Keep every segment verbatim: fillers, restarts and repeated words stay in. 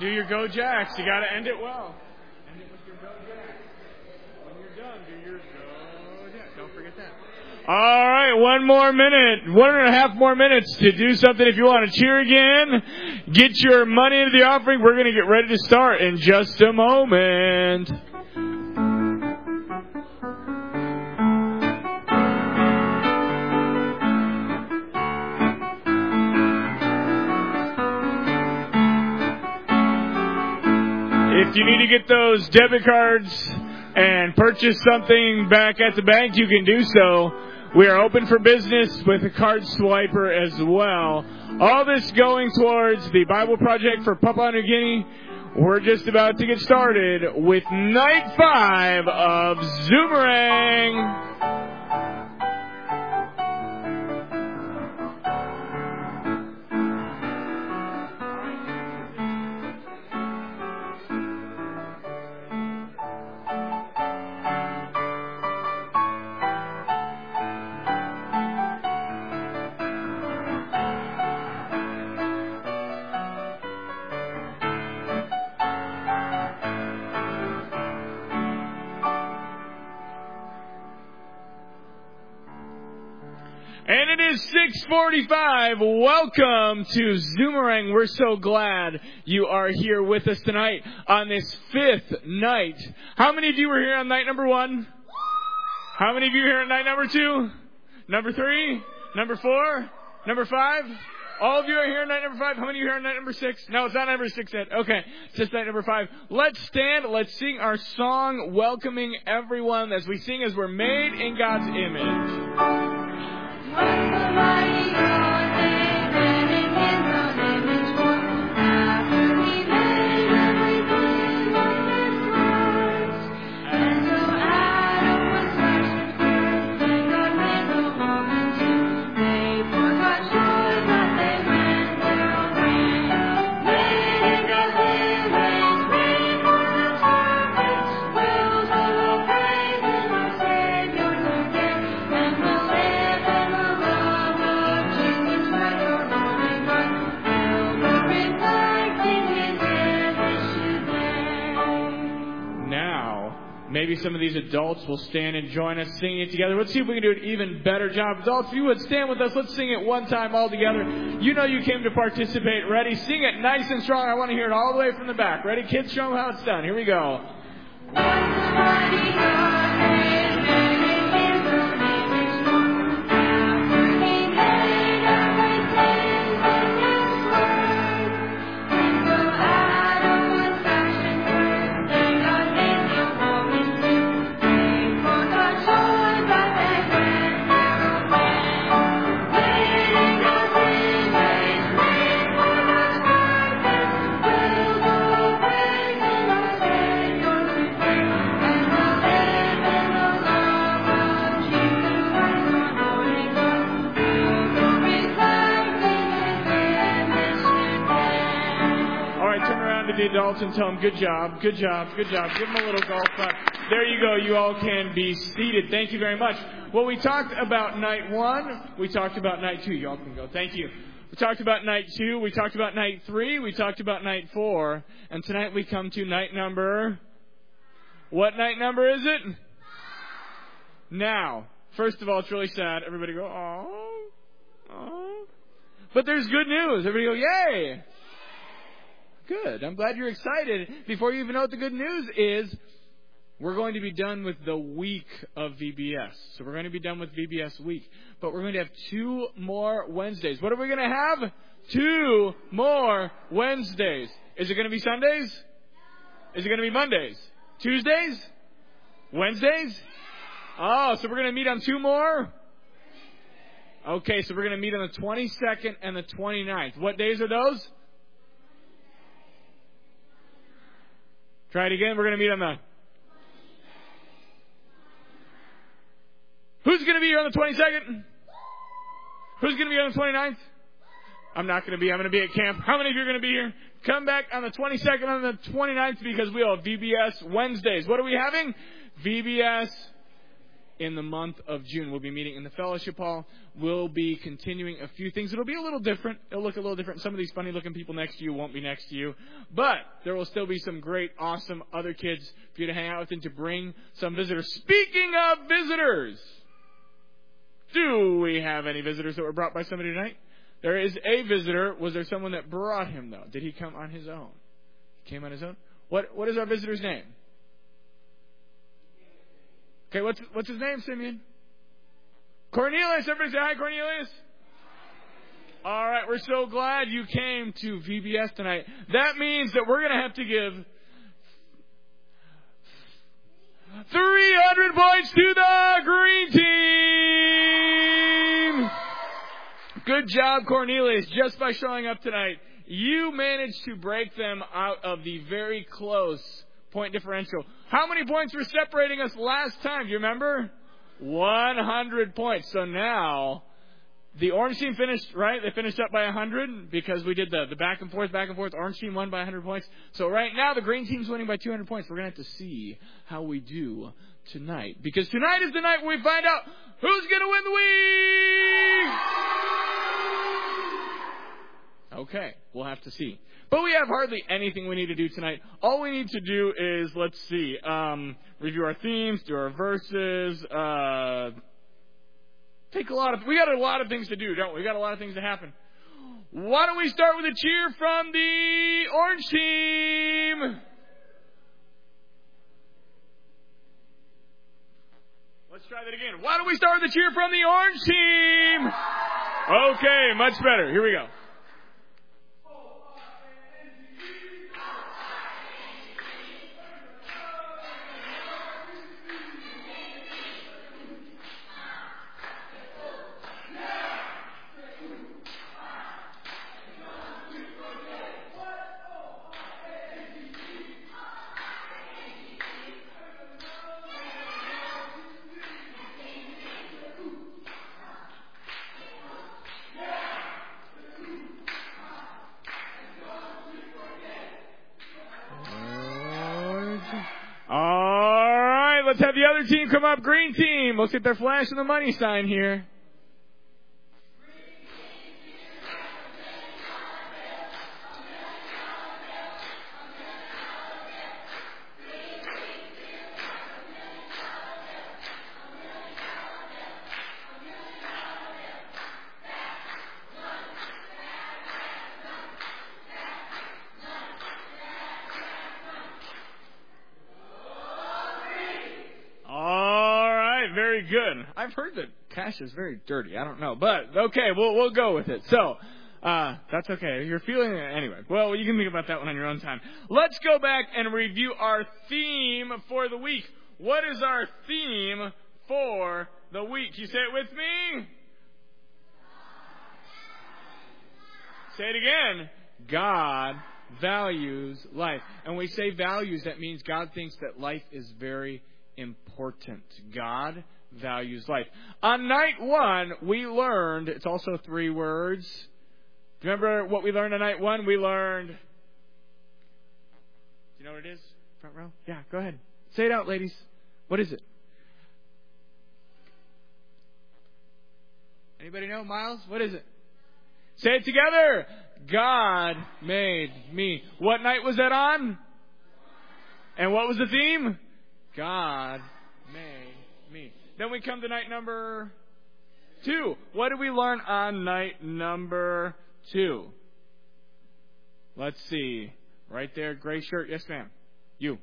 Do your Go Jacks. You got to end it well. End it with your Go Jacks. When you're done, do your Go Jacks. Don't forget that. All right, one more minute, one and a half more minutes to do something. If you want to cheer again, get your money into the offering. We're going to get ready to start in just a moment. If you need to get those debit cards and purchase something back at the bank, you can do so. We are open for business with a card swiper as well. All this going towards the Bible Project for Papua New Guinea. We're just about to get started with night five of Zoomerang. six forty-five. Welcome to Zoomerang. We're so glad you are here with us tonight on this fifth night. How many of you were here on night number one? How many of you are here on night number two? Number three? Number four? Number five? All of you are here on night number five. How many of you are here on night number six? No, it's not number six yet. Okay, it's just night number five. Let's stand. Let's sing our song welcoming everyone as we sing as we're made in God's image. What's the mighty God made man in his own image form? After he made everything like this was. And so Adam was fashioned first, and God made the woman too. They forgot joy, but they went their own way. Made in God's image, made for the service. We'll go praising our Savior today, and we'll live in the maybe some of these adults will stand and join us singing it together. Let's see if we can do an even better job. Adults, if you would stand with us, let's sing it one time all together. You know you came to participate. Ready? Sing it nice and strong. I want to hear it all the way from the back. Ready? Kids, show them how it's done. Here we go. The adults and tell them, good job, good job, good job. Give them a little golf clap. There you go. You all can be seated. Thank you very much. Well, we talked about night one. We talked about night two. You all can go. Thank you. We talked about night two. We talked about night three. We talked about night four. And tonight we come to night number... What night number is it? Now, first of all, it's really sad. Everybody go, oh, oh. But there's good news. Everybody go, yay. Good. I'm glad you're excited. Before you even know what the good news is, we're going to be done with the week of V B S. So we're going to be done with V B S week. But we're going to have two more Wednesdays. What are we going to have? Two more Wednesdays. Is it going to be Sundays? Is it going to be Mondays? Tuesdays? Wednesdays? Oh, so we're going to meet on two more? Okay, so we're going to meet on the twenty-second and the twenty-ninth. What days are those? Try it again. We're going to meet on the... Who's going to be here on the twenty-second? Who's going to be on the twenty-ninth? I'm not going to be. I'm going to be at camp. How many of you are going to be here? Come back on the twenty-second and the twenty-ninth because we have V B S Wednesdays. What are we having? V B S in the month of June. We'll be meeting in the fellowship hall. We'll be continuing a few things. It'll be a little different. It'll look a little different. Some of these funny-looking people next to you won't be next to you. But there will still be some great, awesome other kids for you to hang out with and to bring some visitors. Speaking of visitors, do we have any visitors that were brought by somebody tonight? There is a visitor. Was there someone that brought him, though? Did he come on his own? He came on his own? What What is our visitor's name? Okay, what's what's his name, Simeon? Cornelius. Everybody say hi, Cornelius. All right, we're so glad you came to V B S tonight. That means that we're going to have to give three hundred points to the green team. Good job, Cornelius. Just by showing up tonight, you managed to break them out of the very close point differential. How many points were separating us last time? Do you remember? one hundred points. So now, the orange team finished, right? They finished up by one hundred because we did the, the back and forth, back and forth. Orange team won by one hundred points. So right now, the green team's winning by two hundred points. We're going to have to see how we do tonight. Because tonight is the night where we find out who's going to win the week! Okay, we'll have to see. But we have hardly anything we need to do tonight. All we need to do is, let's see, um, review our themes, do our verses, uh, take a lot of, we got a lot of things to do, don't we? We got a lot of things to happen. Why don't we start with a cheer from the orange team? Let's try that again. Why don't we start with a cheer from the orange team? Okay, much better. Here we go. Let's have the other team come up. Green team. Let's get their flash and the money sign here. Good. I've heard that Cash is very dirty. I don't know, but okay, we'll we'll go with it. So uh, that's okay. You're feeling it anyway. Well, you can think about that one on your own time. Let's go back and review our theme for the week. What is our theme for the week? You say it with me. Say it again. God values life, and we say values. That means God thinks that life is very important. God values life. On night one, we learned, it's also three words. Do you remember what we learned on night one? We learned, do you know what it is? Front row? Yeah, go ahead. Say it out, ladies. What is it? Anybody know, Miles? What is it? Say it together. God made me. What night was that on? And what was the theme? God made me. Then we come to night number two. What did we learn on night number two? Let's see. Right there, gray shirt. Yes, ma'am. You.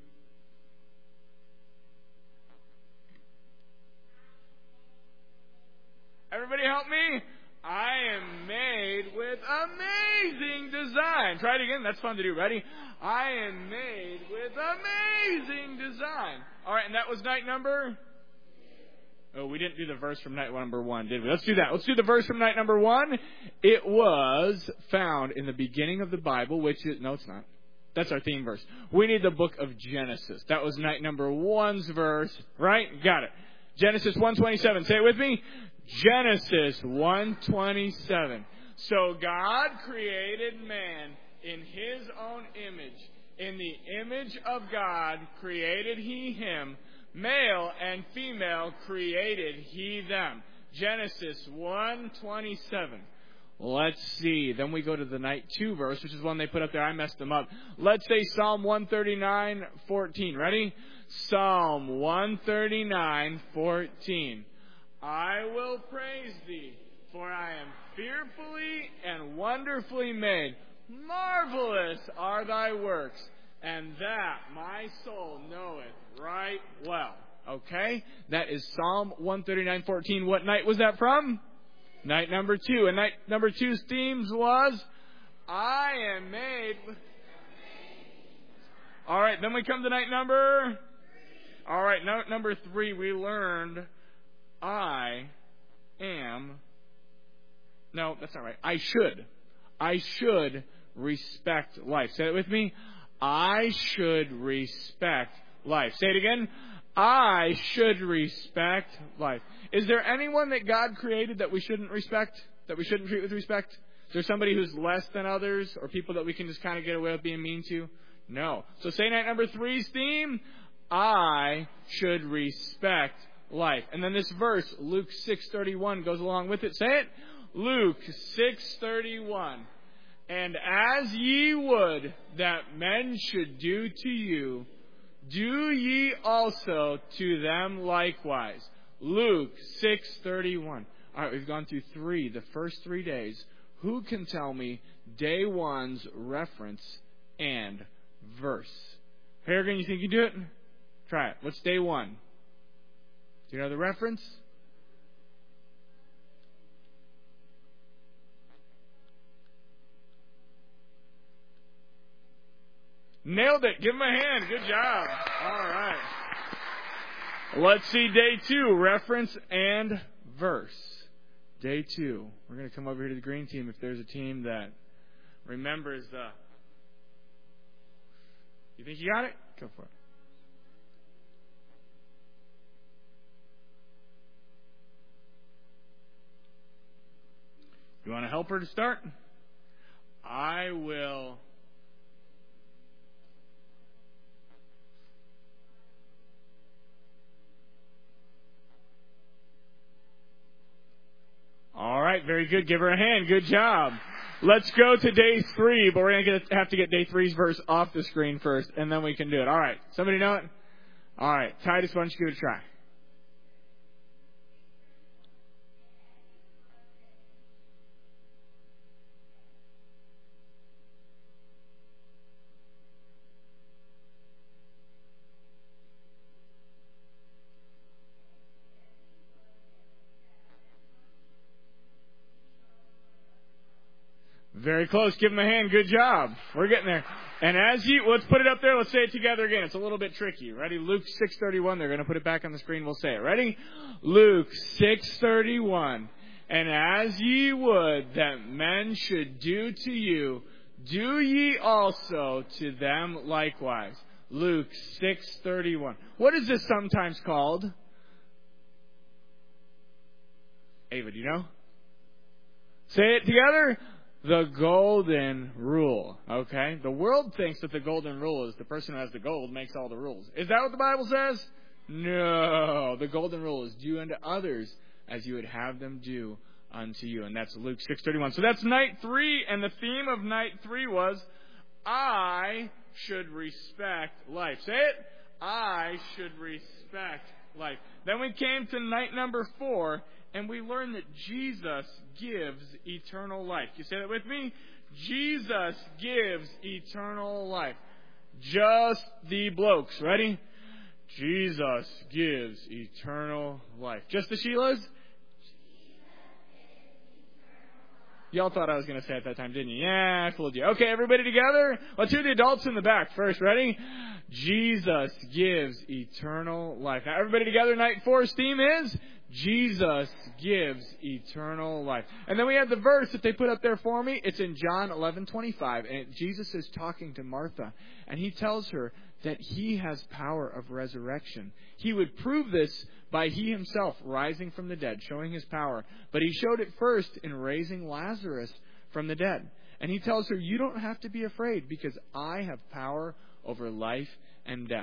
Everybody help me. I am made with amazing design. Try it again. That's fun to do. Ready? I am made with amazing design. All right, and that was night number... Oh, we didn't do the verse from night number one, did we? Let's do that. Let's do the verse from night number one. It was found in the beginning of the Bible, which is... No, it's not. That's our theme verse. We need the book of Genesis. That was night number one's verse, right? Got it. Genesis one twenty-seven. Say it with me. Genesis one twenty-seven. So God created man in His own image. In the image of God created He him. Male and female created he them. Genesis one twenty-seven. Let's see. Then we go to the night two verse, which is one they put up there. I messed them up. Let's say Psalm one thirty-nine fourteen. Ready? Psalm one thirty-nine fourteen. I will praise thee, for I am fearfully and wonderfully made. Marvelous are thy works, and that my soul knoweth right well. Okay? That is Psalm one thirty-nine fourteen. What night was that from? Night number two. And night number two's themes was, I am made. All right, then we come to night number. All right, night number three, we learned, I am. No, that's not right. I should. I should respect life. Say it with me. I should respect life. Say it again. I should respect life. Is there anyone that God created that we shouldn't respect? That we shouldn't treat with respect? Is there somebody who's less than others? Or people that we can just kind of get away with being mean to? No. So say night number three's theme. I should respect life. And then this verse, Luke six thirty-one, goes along with it. Say it. Luke six thirty-one. And as ye would that men should do to you, do ye also to them likewise. Luke six thirty-one. All right, we've gone through three, the first three days. Who can tell me day one's reference and verse? Harrigan, you think you do it? Try it. What's day one? Do you know the reference? Nailed it. Give him a hand. Good job. All right. Let's see day two, reference and verse. Day two. We're going to come over here to the green team if there's a team that remembers the... You think you got it? Go for it. You want to help her to start? I will... All right, very good. Give her a hand. Good job. Let's go to day three, but we're going to have to get day three's verse off the screen first, and then we can do it. All right. Somebody know it? All right. Titus, why don't you give it a try? Very close. Give them a hand. Good job. We're getting there. And as you, let's put it up there. Let's say it together again. It's a little bit tricky. Ready? Luke six thirty-one. They're going to put it back on the screen. We'll say it. Ready? Luke six thirty-one. And as ye would that men should do to you, do ye also to them likewise. Luke six thirty-one. What is this sometimes called? Ava, do you know? Say it together. The golden rule. Okay? The world thinks that the golden rule is the person who has the gold makes all the rules. Is that what the Bible says? No. The golden rule is do unto others as you would have them do unto you. And that's Luke six thirty-one. So that's night three. And the theme of night three was, I should respect life. Say it. I should respect life. Then we came to night number four. And we learn that Jesus gives eternal life. You say that with me? Jesus gives eternal life. Just the blokes. Ready? Jesus gives eternal life. Just the Sheilas? Y'all thought I was going to say it at that time, didn't you? Yeah, I fooled you. Okay, everybody together? Let's hear the adults in the back first. Ready? Jesus gives eternal life. Now, everybody together, night four's theme is... Jesus gives eternal life. And then we have the verse that they put up there for me. It's in John eleven twenty-five. And Jesus is talking to Martha. And he tells her that he has power of resurrection. He would prove this by he himself rising from the dead, showing his power. But he showed it first in raising Lazarus from the dead. And he tells her, you don't have to be afraid because I have power over life and death.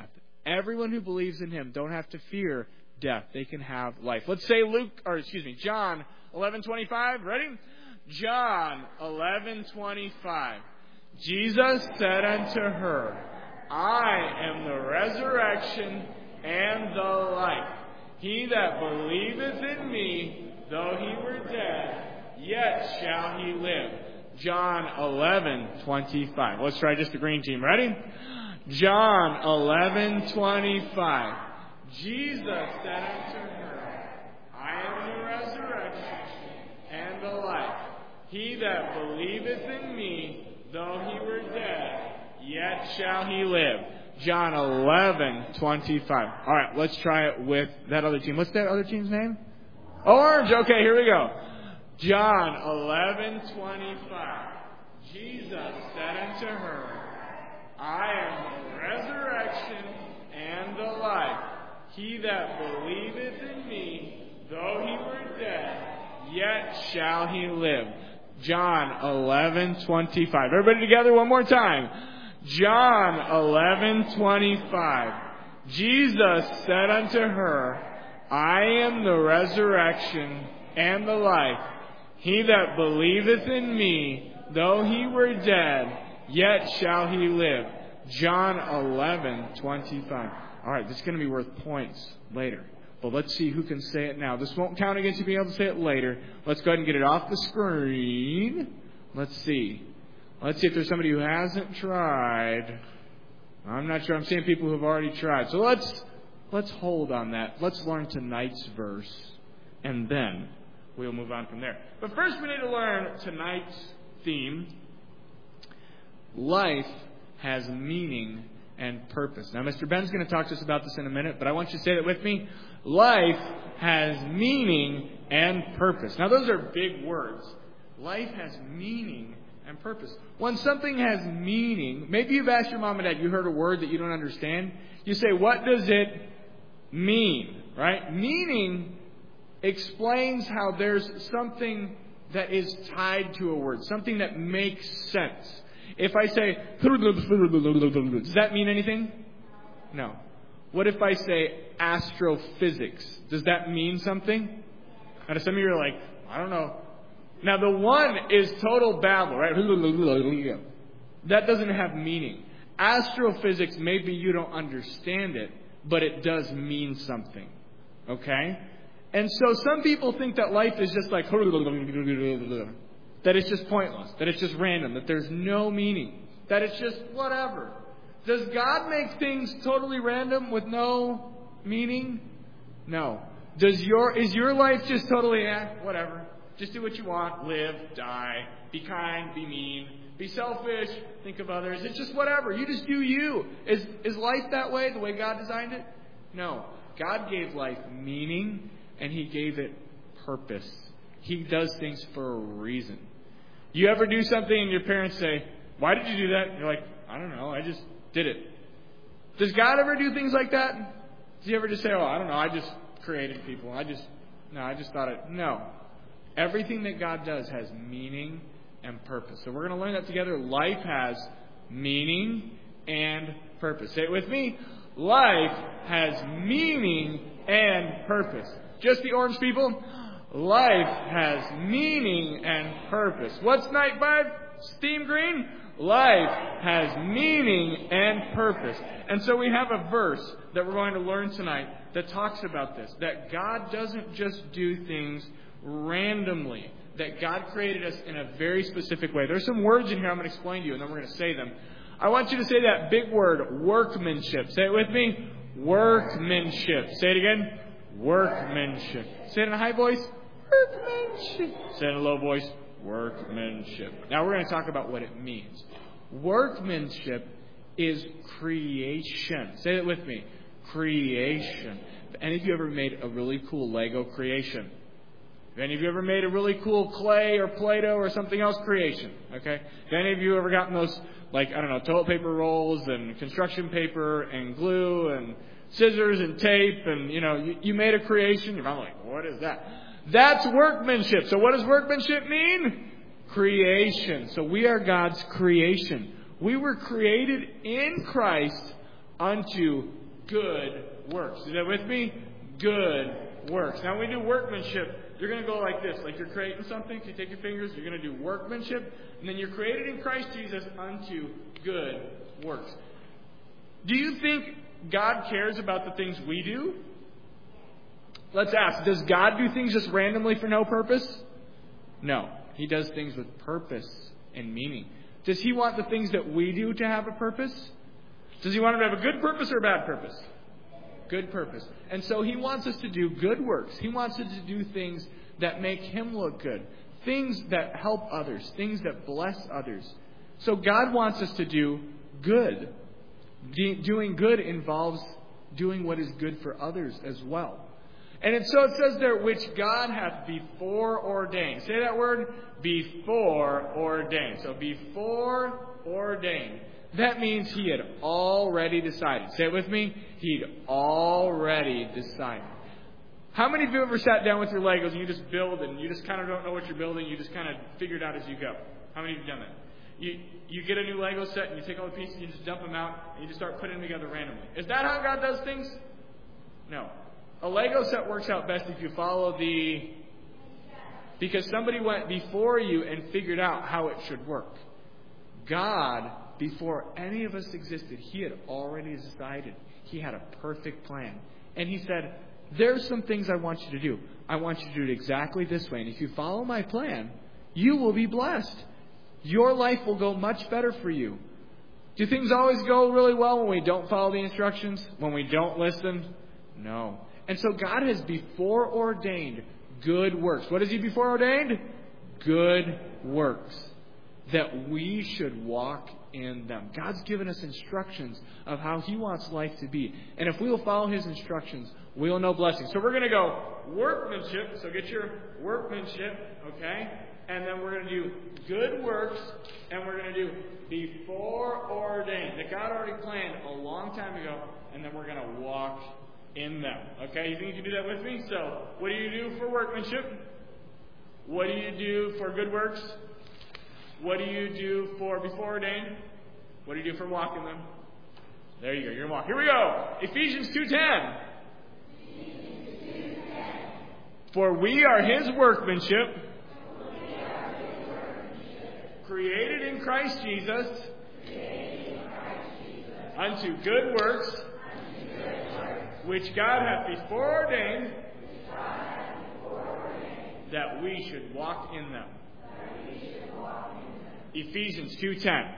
Everyone who believes in him don't have to fear death. They can have life. Let's say Luke, or excuse me, John eleven twenty-five. Ready? John eleven twenty-five. Jesus said unto her, I am the resurrection and the life. He that believeth in me, though he were dead, yet shall he live. John eleven twenty-five. Let's try just the green team. Ready? John eleven twenty-five. Jesus said unto her, I am the resurrection and the life. He that believeth in me, though he were dead, yet shall he live. John eleven twenty-five. All right, let's try it with that other team. What's that other team's name? Orange. Okay, here we go. John eleven twenty-five. Jesus said unto her, I am the resurrection and the life. He that believeth in me, though he were dead, yet shall he live. John eleven twenty-five. Everybody together one more time. John eleven twenty-five. Jesus said unto her, I am the resurrection and the life. He that believeth in me, though he were dead, yet shall he live. John eleven twenty-five. All right, this is going to be worth points later. But let's see who can say it now. This won't count against you being able to say it later. Let's go ahead and get it off the screen. Let's see. Let's see if there's somebody who hasn't tried. I'm not sure. I'm seeing people who have already tried. So let's let's hold on that. Let's learn tonight's verse, and then we'll move on from there. But first we need to learn tonight's theme. Life has meaning and purpose. Now, Mister Ben's going to talk to us about this in a minute, but I want you to say that with me. Life has meaning and purpose. Now, those are big words. Life has meaning and purpose. When something has meaning, maybe you've asked your mom and dad, you heard a word that you don't understand. You say, what does it mean? Right? Meaning explains how there's something that is tied to a word, something that makes sense. If I say, does that mean anything? No. What if I say astrophysics? Does that mean something? And some of you are like, I don't know. Now the one is total babble, right? That doesn't have meaning. Astrophysics, maybe you don't understand it, but it does mean something. Okay? And so some people think that life is just like, that it's just pointless, that it's just random, that there's no meaning, that it's just whatever. Does God make things totally random with no meaning? No. Does your is your life just totally, eh, whatever? Just do what you want, live, die, be kind, be mean, be selfish, think of others. It's just whatever. You just do you. Is is life that way, the way God designed it? No. God gave life meaning, and He gave it purpose. He does things for a reason. You ever do something and your parents say, why did you do that? And you're like, I don't know, I just did it. Does God ever do things like that? Does He ever just say, oh, I don't know, I just created people. I just, no, I just thought it. No. Everything that God does has meaning and purpose. So we're going to learn that together. Life has meaning and purpose. Say it with me. Life has meaning and purpose. Just the orange people. Life has meaning and purpose. What's night five? Steam green? Life has meaning and purpose. And so we have a verse that we're going to learn tonight that talks about this. That God doesn't just do things randomly. That God created us in a very specific way. There's some words in here I'm going to explain to you, and then we're going to say them. I want you to say that big word, workmanship. Say it with me. Workmanship. Say it again. Workmanship. Say it in a high voice. Workmanship. Say it in a low voice. Workmanship. Now we're going to talk about what it means. Workmanship is creation. Say it with me. Creation. Have any of you ever made a really cool Lego creation? Have any of you ever made a really cool clay or Play-Doh or something else creation? Okay. Have any of you ever gotten those, like, I don't know, toilet paper rolls and construction paper and glue and scissors and tape and, you know, you, you made a creation? I'm like, what is that? That's workmanship. So what does workmanship mean? Creation. So we are God's creation. We were created in Christ unto good works. Is that with me? Good works. Now, when we do workmanship, you're going to go like this. Like you're creating something. So you take your fingers. You're going to do workmanship. And then you're created in Christ Jesus unto good works. Do you think God cares about the things we do? Let's ask. Does God do things just randomly for no purpose? No. He does things with purpose and meaning. Does He want the things that we do to have a purpose? Does He want them to have a good purpose or a bad purpose? Good purpose. And so He wants us to do good works. He wants us to do things that make Him look good. Things that help others. Things that bless others. So God wants us to do good. De- doing good involves doing what is good for others as well. And it, so it says there, which God hath before ordained. Say that word, before ordained. So before ordained. That means He had already decided. Say it with me. He'd already decided. How many of you ever sat down with your Legos and you just build and you just kind of don't know what you're building, you just kind of figure it out as you go? How many of you have done that? You you get a new Lego set and you take all the pieces and you just dump them out and you just start putting them together randomly. Is that how God does things? No. A Lego set works out best if you follow the... Because somebody went before you and figured out how it should work. God, before any of us existed, He had already decided. He had a perfect plan. And He said, there's some things I want you to do. I want you to do it exactly this way. And if you follow my plan, you will be blessed. Your life will go much better for you. Do things always go really well when we don't follow the instructions? When we don't listen? No. And so God has before ordained good works. What has He before ordained? Good works. That we should walk in them. God's given us instructions of how He wants life to be. And if we will follow His instructions, we'll know blessings. So we're going to go workmanship. So get your workmanship, okay? And then we're going to do good works. And we're going to do before ordained. That God already planned a long time ago. And then we're going to walk in them. Okay? You think you can do that with me? So what do you do for workmanship? What do you do for good works? What do you do for before ordained? What do you do for walking them? There you go. You're going to walk. Here we go. Ephesians two ten. For we are His workmanship, created in Christ Jesus, unto good works, which God hath before ordained, that we should walk in them. Ephesians two ten.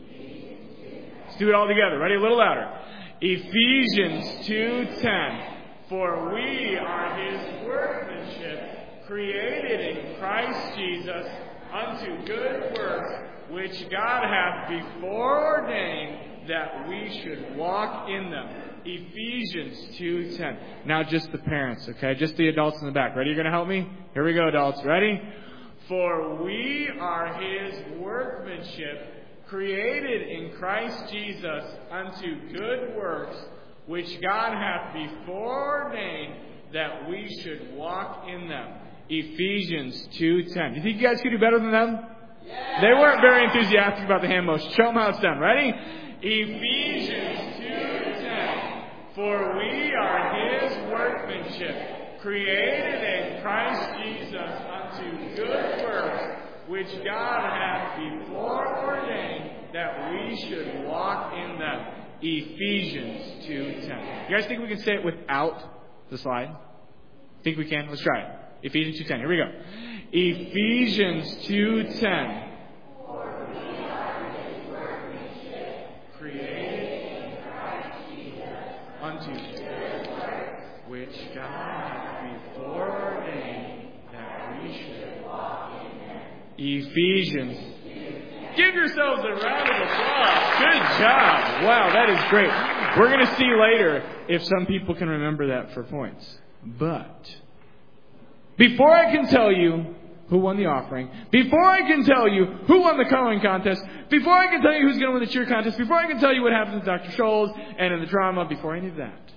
Let's do it all together. Ready? A little louder. Ephesians two ten. For we are His workmanship, created in Christ Jesus, unto good works, which God hath before ordained, that we should walk in them. Ephesians two ten. Now just the parents, okay? Just the adults in the back. Ready? You're going to help me? Here we go, adults. Ready? For we are His workmanship, created in Christ Jesus unto good works, which God hath before ordained, that we should walk in them. Ephesians two ten. Do you think you guys could do better than them? Yeah. They weren't very enthusiastic about the hand motion. Show them how it's done. Ready? Ephesians two ten. For we are His workmanship, created in Christ Jesus unto good works, which God hath before ordained, that we should walk in them. Ephesians two ten. You guys think we can say it without the slide? Think we can? Let's try it. Ephesians two ten. Here we go. Ephesians two ten. For we are His workmanship, created in Christ Jesus unto good works, which God hath before ordained, that we should walk in them. Ephesians. Give yourselves a round of applause. Good job. Wow, that is great. We're going to see later if some people can remember that for points. But before I can tell you who won the offering, before I can tell you who won the coloring contest, before I can tell you who's going to win the cheer contest, before I can tell you what happens with Doctor Scholes and in the drama, before any of that,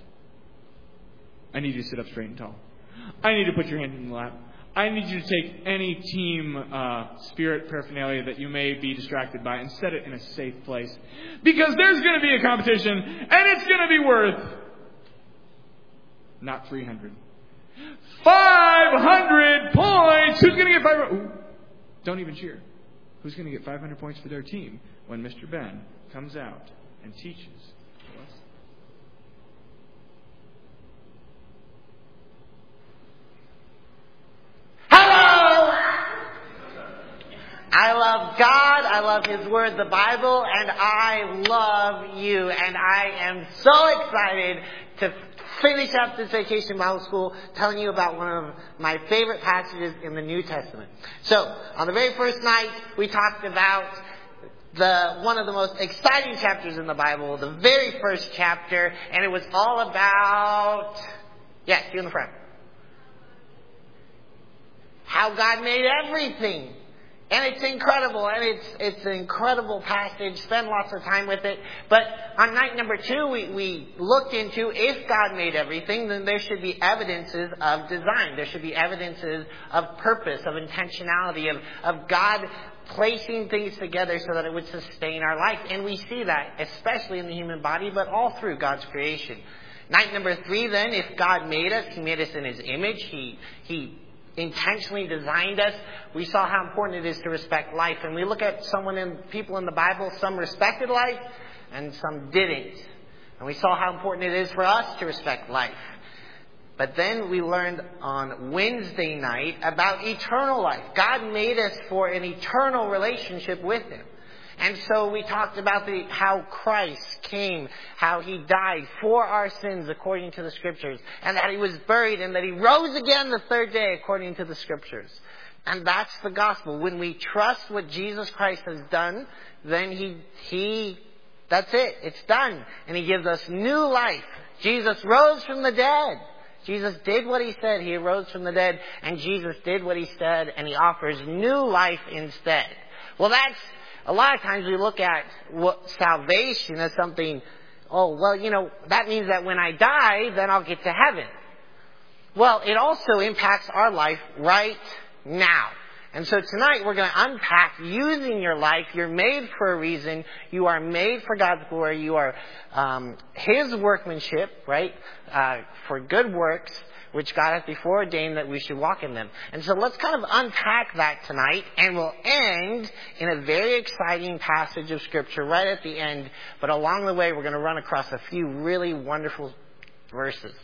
I need you to sit up straight and tall. I need to put your hand in the lap. I need you to take any team uh, spirit paraphernalia that you may be distracted by and set it in a safe place. Because there's going to be a competition, and it's going to be worth Not three hundred. five hundred points! Who's going to get five hundred? Ooh, don't even cheer. Who's going to get five hundred points for their team when Mister Ben comes out and teaches us? Hello! I love God, I love His Word, the Bible, and I love you. And I am so excited to finish up this Vacation Bible School telling you about one of my favorite passages in the New Testament. So, on the very first night, we talked about the one of the most exciting chapters in the Bible, the very first chapter, and it was all about, yes, you in the front, how God made everything. And it's incredible, and it's it's an incredible passage. Spend lots of time with it. But on night number two, we, we looked into if God made everything, then there should be evidences of design. There should be evidences of purpose, of intentionality, of, of God placing things together so that it would sustain our life. And we see that, especially in the human body, but all through God's creation. Night number three, then, if God made us, He made us in His image. He He intentionally designed us. We saw how important it is to respect life. And we look at someone in people in the Bible, some respected life and some didn't. And we saw how important it is for us to respect life. But then we learned on Wednesday night about eternal life. God made us for an eternal relationship with Him. And so we talked about the, how Christ came, how He died for our sins according to the Scriptures, and that He was buried and that He rose again the third day according to the Scriptures. And that's the gospel. When we trust what Jesus Christ has done, then He, He, that's it. It's done. And He gives us new life. Jesus rose from the dead. Jesus did what He said. He arose from the dead, and Jesus did what He said, and He offers new life instead. Well, that's a lot of times we look at what salvation as something, oh, well, you know, that means that when I die, then I'll get to heaven. Well, it also impacts our life right now. And so tonight we're going to unpack using your life. You're made for a reason. You are made for God's glory. You are um, His workmanship, right, uh, for good works, which God has before ordained that we should walk in them. And so let's kind of unpack that tonight, and we'll end in a very exciting passage of Scripture right at the end. But along the way, we're going to run across a few really wonderful verses.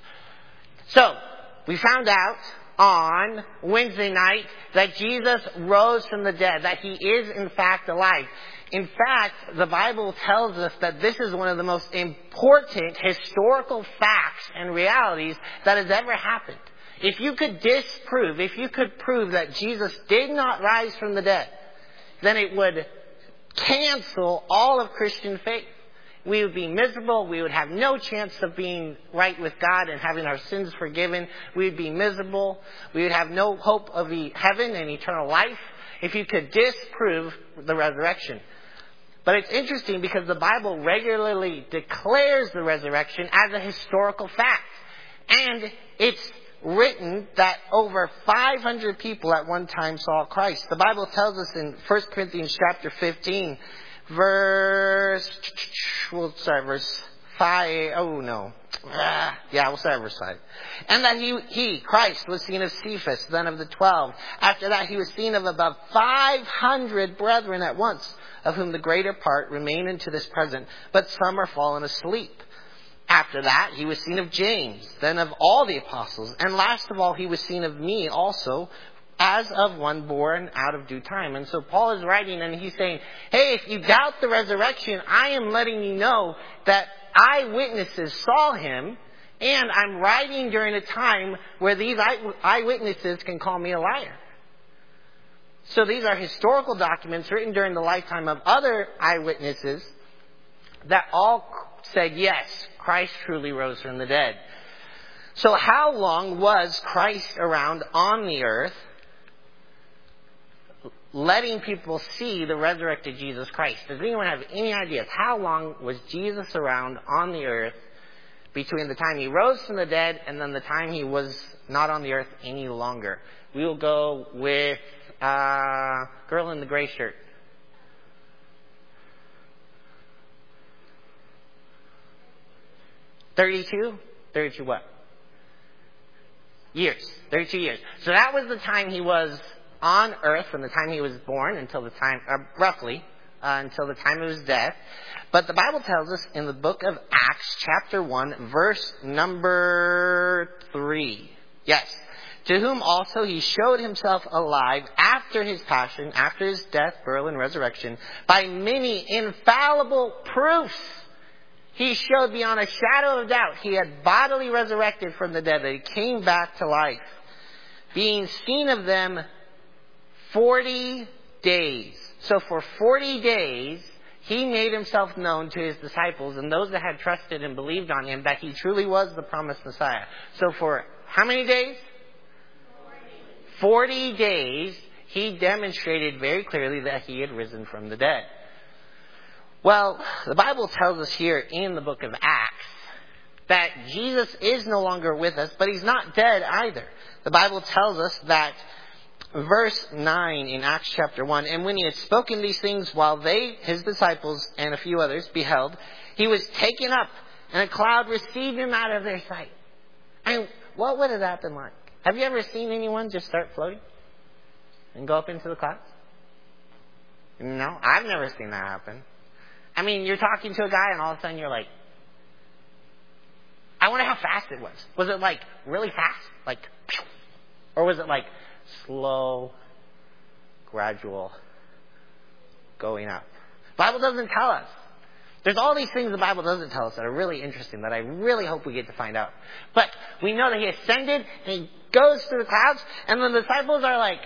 So, we found out on Wednesday night that Jesus rose from the dead, that He is in fact alive. In fact, the Bible tells us that this is one of the most important historical facts and realities that has ever happened. If you could disprove, if you could prove that Jesus did not rise from the dead, then it would cancel all of Christian faith. We would be miserable. We would have no chance of being right with God and having our sins forgiven. We would be miserable. We would have no hope of heaven and eternal life if you could disprove the resurrection. But it's interesting because the Bible regularly declares the resurrection as a historical fact. And it's written that over five hundred people at one time saw Christ. The Bible tells us in First Corinthians chapter fifteen, verse, we'll start verse five, oh no. Ah, yeah, we'll start verse five. And that he, he, Christ, was seen of Cephas, then of the twelve. After that, He was seen of above five hundred brethren at once, of whom the greater part remain unto this present, but some are fallen asleep. After that, He was seen of James, then of all the apostles. And last of all, He was seen of me also, as of one born out of due time. And so Paul is writing and he's saying, hey, if you doubt the resurrection, I am letting you know that eyewitnesses saw Him, and I'm writing during a time where these eyewitnesses can call me a liar. So these are historical documents written during the lifetime of other eyewitnesses that all said, yes, Christ truly rose from the dead. So how long was Christ around on the earth, letting people see the resurrected Jesus Christ? Does anyone have any ideas? How long was Jesus around on the earth between the time He rose from the dead and then the time He was not on the earth any longer? We will go with uh, girl in the gray shirt. thirty-two? thirty-two what? years. thirty-two years. So that was the time he was on earth, from the time he was born until the time, uh, roughly, uh, until the time of his death. But the Bible tells us in the book of Acts, chapter one, verse number three. Yes. To whom also he showed himself alive after his passion, after his death, burial, and resurrection, by many infallible proofs. He showed beyond a shadow of doubt he had bodily resurrected from the dead, that he came back to life, being seen of them forty days. So for forty days, he made himself known to his disciples and those that had trusted and believed on him that he truly was the promised Messiah. So for how many days? Forty days, he demonstrated very clearly that he had risen from the dead. Well, the Bible tells us here in the book of Acts that Jesus is no longer with us, but he's not dead either. The Bible tells us that verse nine in Acts chapter one, and when he had spoken these things while they, his disciples, and a few others beheld, he was taken up, and a cloud received him out of their sight. I mean, what would have that been like? Have you ever seen anyone just start floating and go up into the clouds? No, I've never seen that happen. I mean, you're talking to a guy and all of a sudden you're like, I wonder how fast it was. Was it like really fast? Like, or was it like slow, gradual going up? The Bible doesn't tell us. There's all these things the Bible doesn't tell us that are really interesting that I really hope we get to find out. But we know that he ascended and he goes through the clouds, and the disciples are like,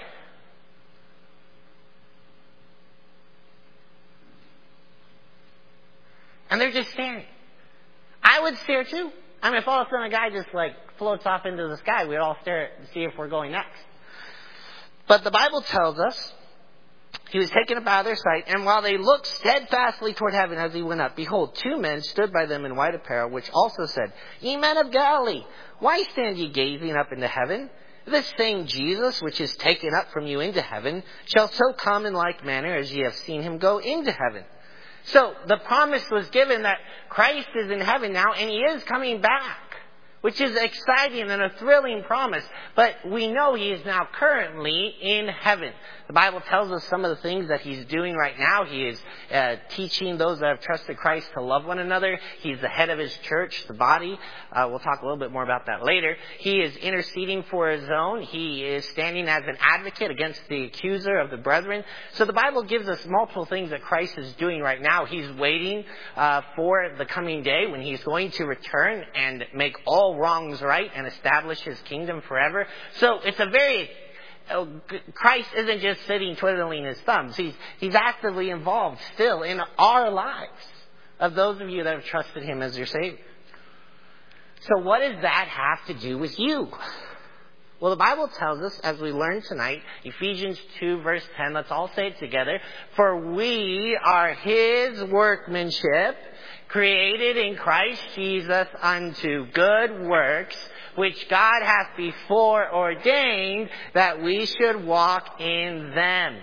and they're just staring. I would stare too. I mean, if all of a sudden a guy just like floats off into the sky, we'd all stare to see if we're going next. But the Bible tells us he was taken up out of their sight, and while they looked steadfastly toward heaven as he went up, behold, two men stood by them in white apparel, which also said, Ye men of Galilee, why stand ye gazing up into heaven? This same Jesus, which is taken up from you into heaven, shall so come in like manner as ye have seen him go into heaven. So the promise was given that Christ is in heaven now, and he is coming back, which is exciting and a thrilling promise. But we know he is now currently in heaven. The Bible tells us some of the things that he's doing right now. He is uh, teaching those that have trusted Christ to love one another. He's the head of his church, the body. Uh, we'll talk a little bit more about that later. He is interceding for his own. He is standing as an advocate against the accuser of the brethren. So the Bible gives us multiple things that Christ is doing right now. He's waiting uh, for the coming day when he's going to return and make all wrongs right and establish his kingdom forever. So it's a very Oh, Christ isn't just sitting twiddling his thumbs. He's, he's actively involved still in our lives of those of you that have trusted him as your Savior. So what does that have to do with you? Well, the Bible tells us, as we learned tonight, Ephesians two verse ten, let's all say it together. For we are his workmanship, created in Christ Jesus unto good works, which God hath before ordained that we should walk in them.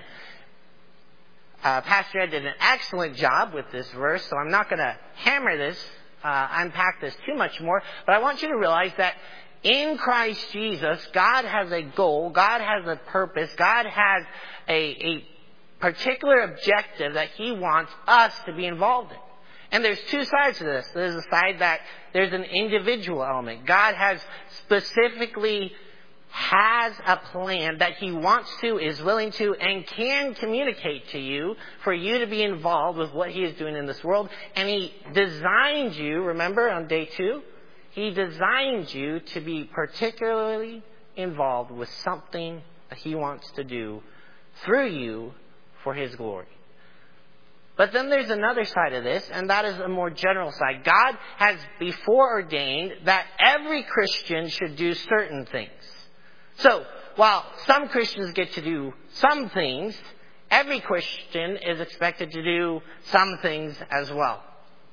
Uh, Pastor Ed did an excellent job with this verse, so I'm not going to hammer this, uh, unpack this too much more, but I want you to realize that in Christ Jesus, God has a goal, God has a purpose, God has a, a particular objective that he wants us to be involved in. And there's two sides to this. There's a side that there's an individual element. God has specifically has a plan that he wants to, is willing to, and can communicate to you for you to be involved with what he is doing in this world. And he designed you, remember on day two, he designed you to be particularly involved with something that he wants to do through you for his glory. But then there's another side of this, and that is a more general side. God has before ordained that every Christian should do certain things. So, while some Christians get to do some things, every Christian is expected to do some things as well.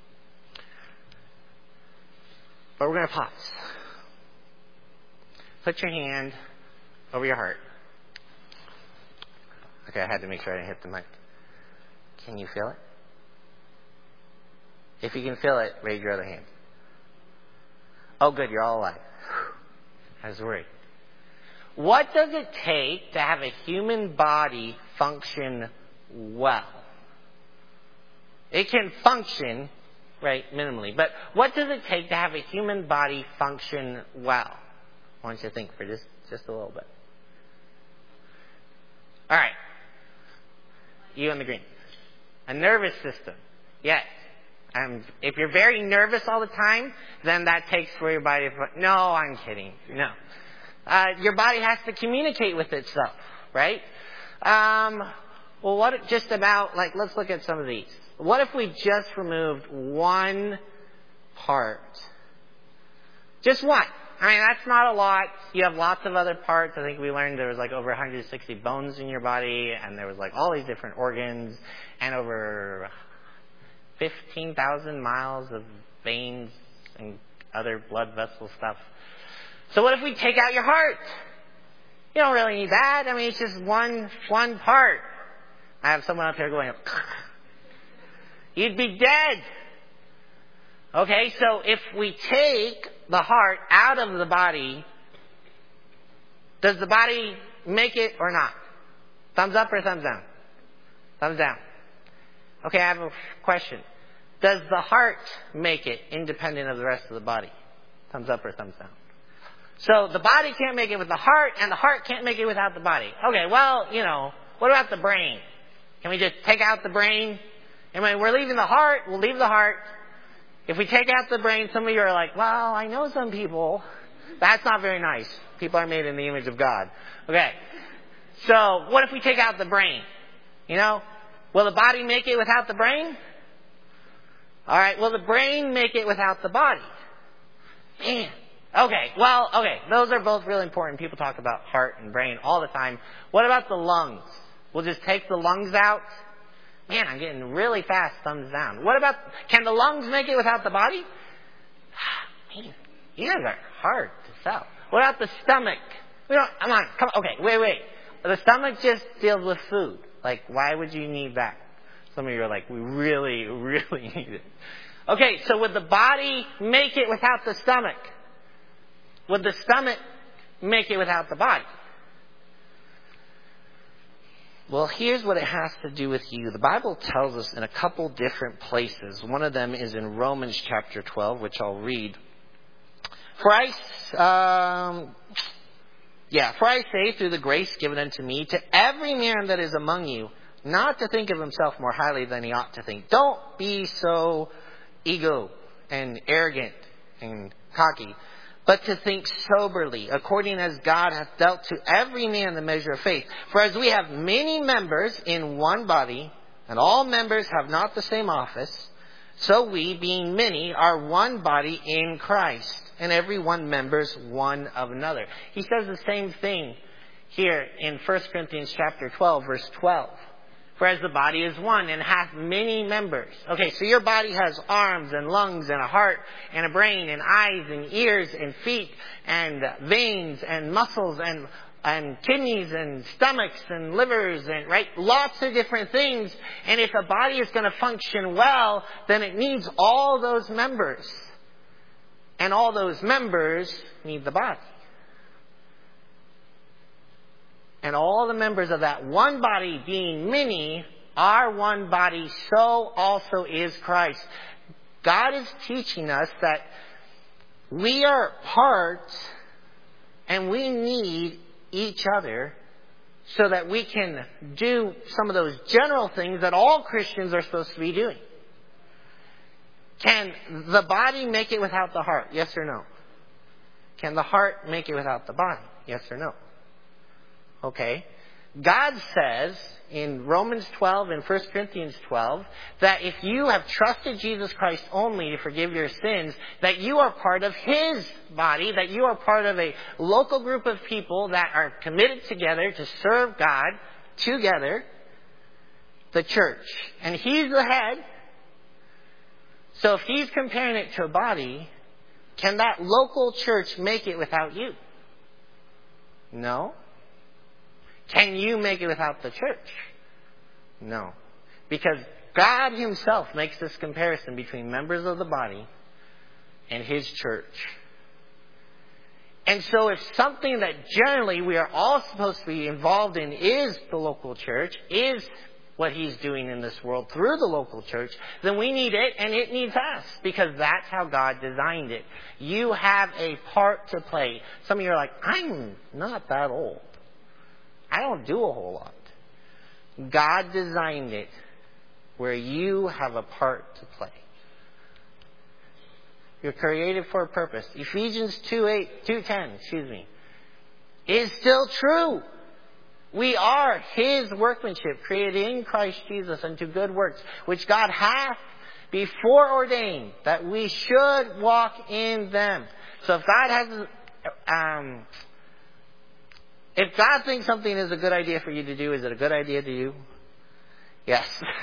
But we're going to pause. Put your hand over your heart. Okay, I had to make sure I didn't hit the mic. Can you feel it? If you can feel it, raise your other hand. Oh, good, you're all alive. I was worried. What does it take to have a human body function well? It can function, right, minimally. But what does it take to have a human body function well? I want you to think for just, just a little bit. All right. You in the green. A nervous system. Yes. Um, if you're very nervous all the time, then that takes for your body. No, I'm kidding. No. Uh, your body has to communicate with itself, right? Um, well, what just about, like, let's look at some of these. What if we just removed one part? Just one. I mean, that's not a lot. You have lots of other parts. I think we learned there was like over one hundred sixty bones in your body, and there was like all these different organs, and over fifteen thousand miles of veins and other blood vessel stuff. So what if we take out your heart? You don't really need that. I mean, it's just one one part. I have someone up here going, you'd be dead. Okay, so if we take the heart out of the body, does the body make it or not? Thumbs up or thumbs down? Thumbs down. Okay, I have a question. Does the heart make it independent of the rest of the body? Thumbs up or thumbs down? So the body can't make it with the heart, and the heart can't make it without the body. Okay, well, you know, what about the brain? Can we just take out the brain? I mean, we're leaving the heart, we'll leave the heart. If we take out the brain, some of you are like, well, I know some people. That's not very nice. People are made in the image of God. Okay. So what if we take out the brain? You know, will the body make it without the brain? All right. Will the brain make it without the body? Man. Okay. Well, okay. Those are both really important. People talk about heart and brain all the time. What about the lungs? We'll just take the lungs out. Man, I'm getting really fast thumbs down. What about, can the lungs make it without the body? Man, you guys are hard to sell. What about the stomach? We don't, come on, come on. Okay, wait, wait. The stomach just deals with food. Like, why would you need that? Some of you are like, we really, really need it. Okay, so would the body make it without the stomach? Would the stomach make it without the body? Well, here's what it has to do with you. The Bible tells us in a couple different places. One of them is in Romans chapter twelve, which I'll read. For I, um, yeah, for I say through the grace given unto me, to every man that is among you, not to think of himself more highly than he ought to think. Don't be so ego and arrogant and cocky, but to think soberly, according as God hath dealt to every man the measure of faith. For as we have many members in one body, and all members have not the same office, so we, being many, are one body in Christ, and every one members one of another. He says the same thing here in First Corinthians chapter twelve, verse twelve. For as the body is one and hath many members. Okay, so your body has arms and lungs and a heart and a brain and eyes and ears and feet and veins and muscles and and kidneys and stomachs and livers and, right, lots of different things. And if a body is going to function well, then it needs all those members. And all those members need the body. And all the members of that one body, being many, are one body, so also is Christ. God is teaching us that we are parts and we need each other so that we can do some of those general things that all Christians are supposed to be doing. Can the body make it without the heart? Yes or no? Can the heart make it without the body? Yes or no? Okay. God says in Romans twelve and First Corinthians twelve that if you have trusted Jesus Christ only to forgive your sins, that you are part of His body, that you are part of a local group of people that are committed together to serve God together, the church. And He's the head. So if He's comparing it to a body, can that local church make it without you? No. Can you make it without the church? No. Because God Himself makes this comparison between members of the body and His church. And so if something that generally we are all supposed to be involved in is the local church, is what He's doing in this world through the local church, then we need it and it needs us, because that's how God designed it. You have a part to play. Some of you are like, I'm not that old. I don't do a whole lot. God designed it where you have a part to play. You're created for a purpose. Ephesians two eight, two ten, excuse me, is still true. We are His workmanship, created in Christ Jesus unto good works, which God hath before ordained that we should walk in them. So if God has, um, if God thinks something is a good idea for you to do, is it a good idea to you? Yes.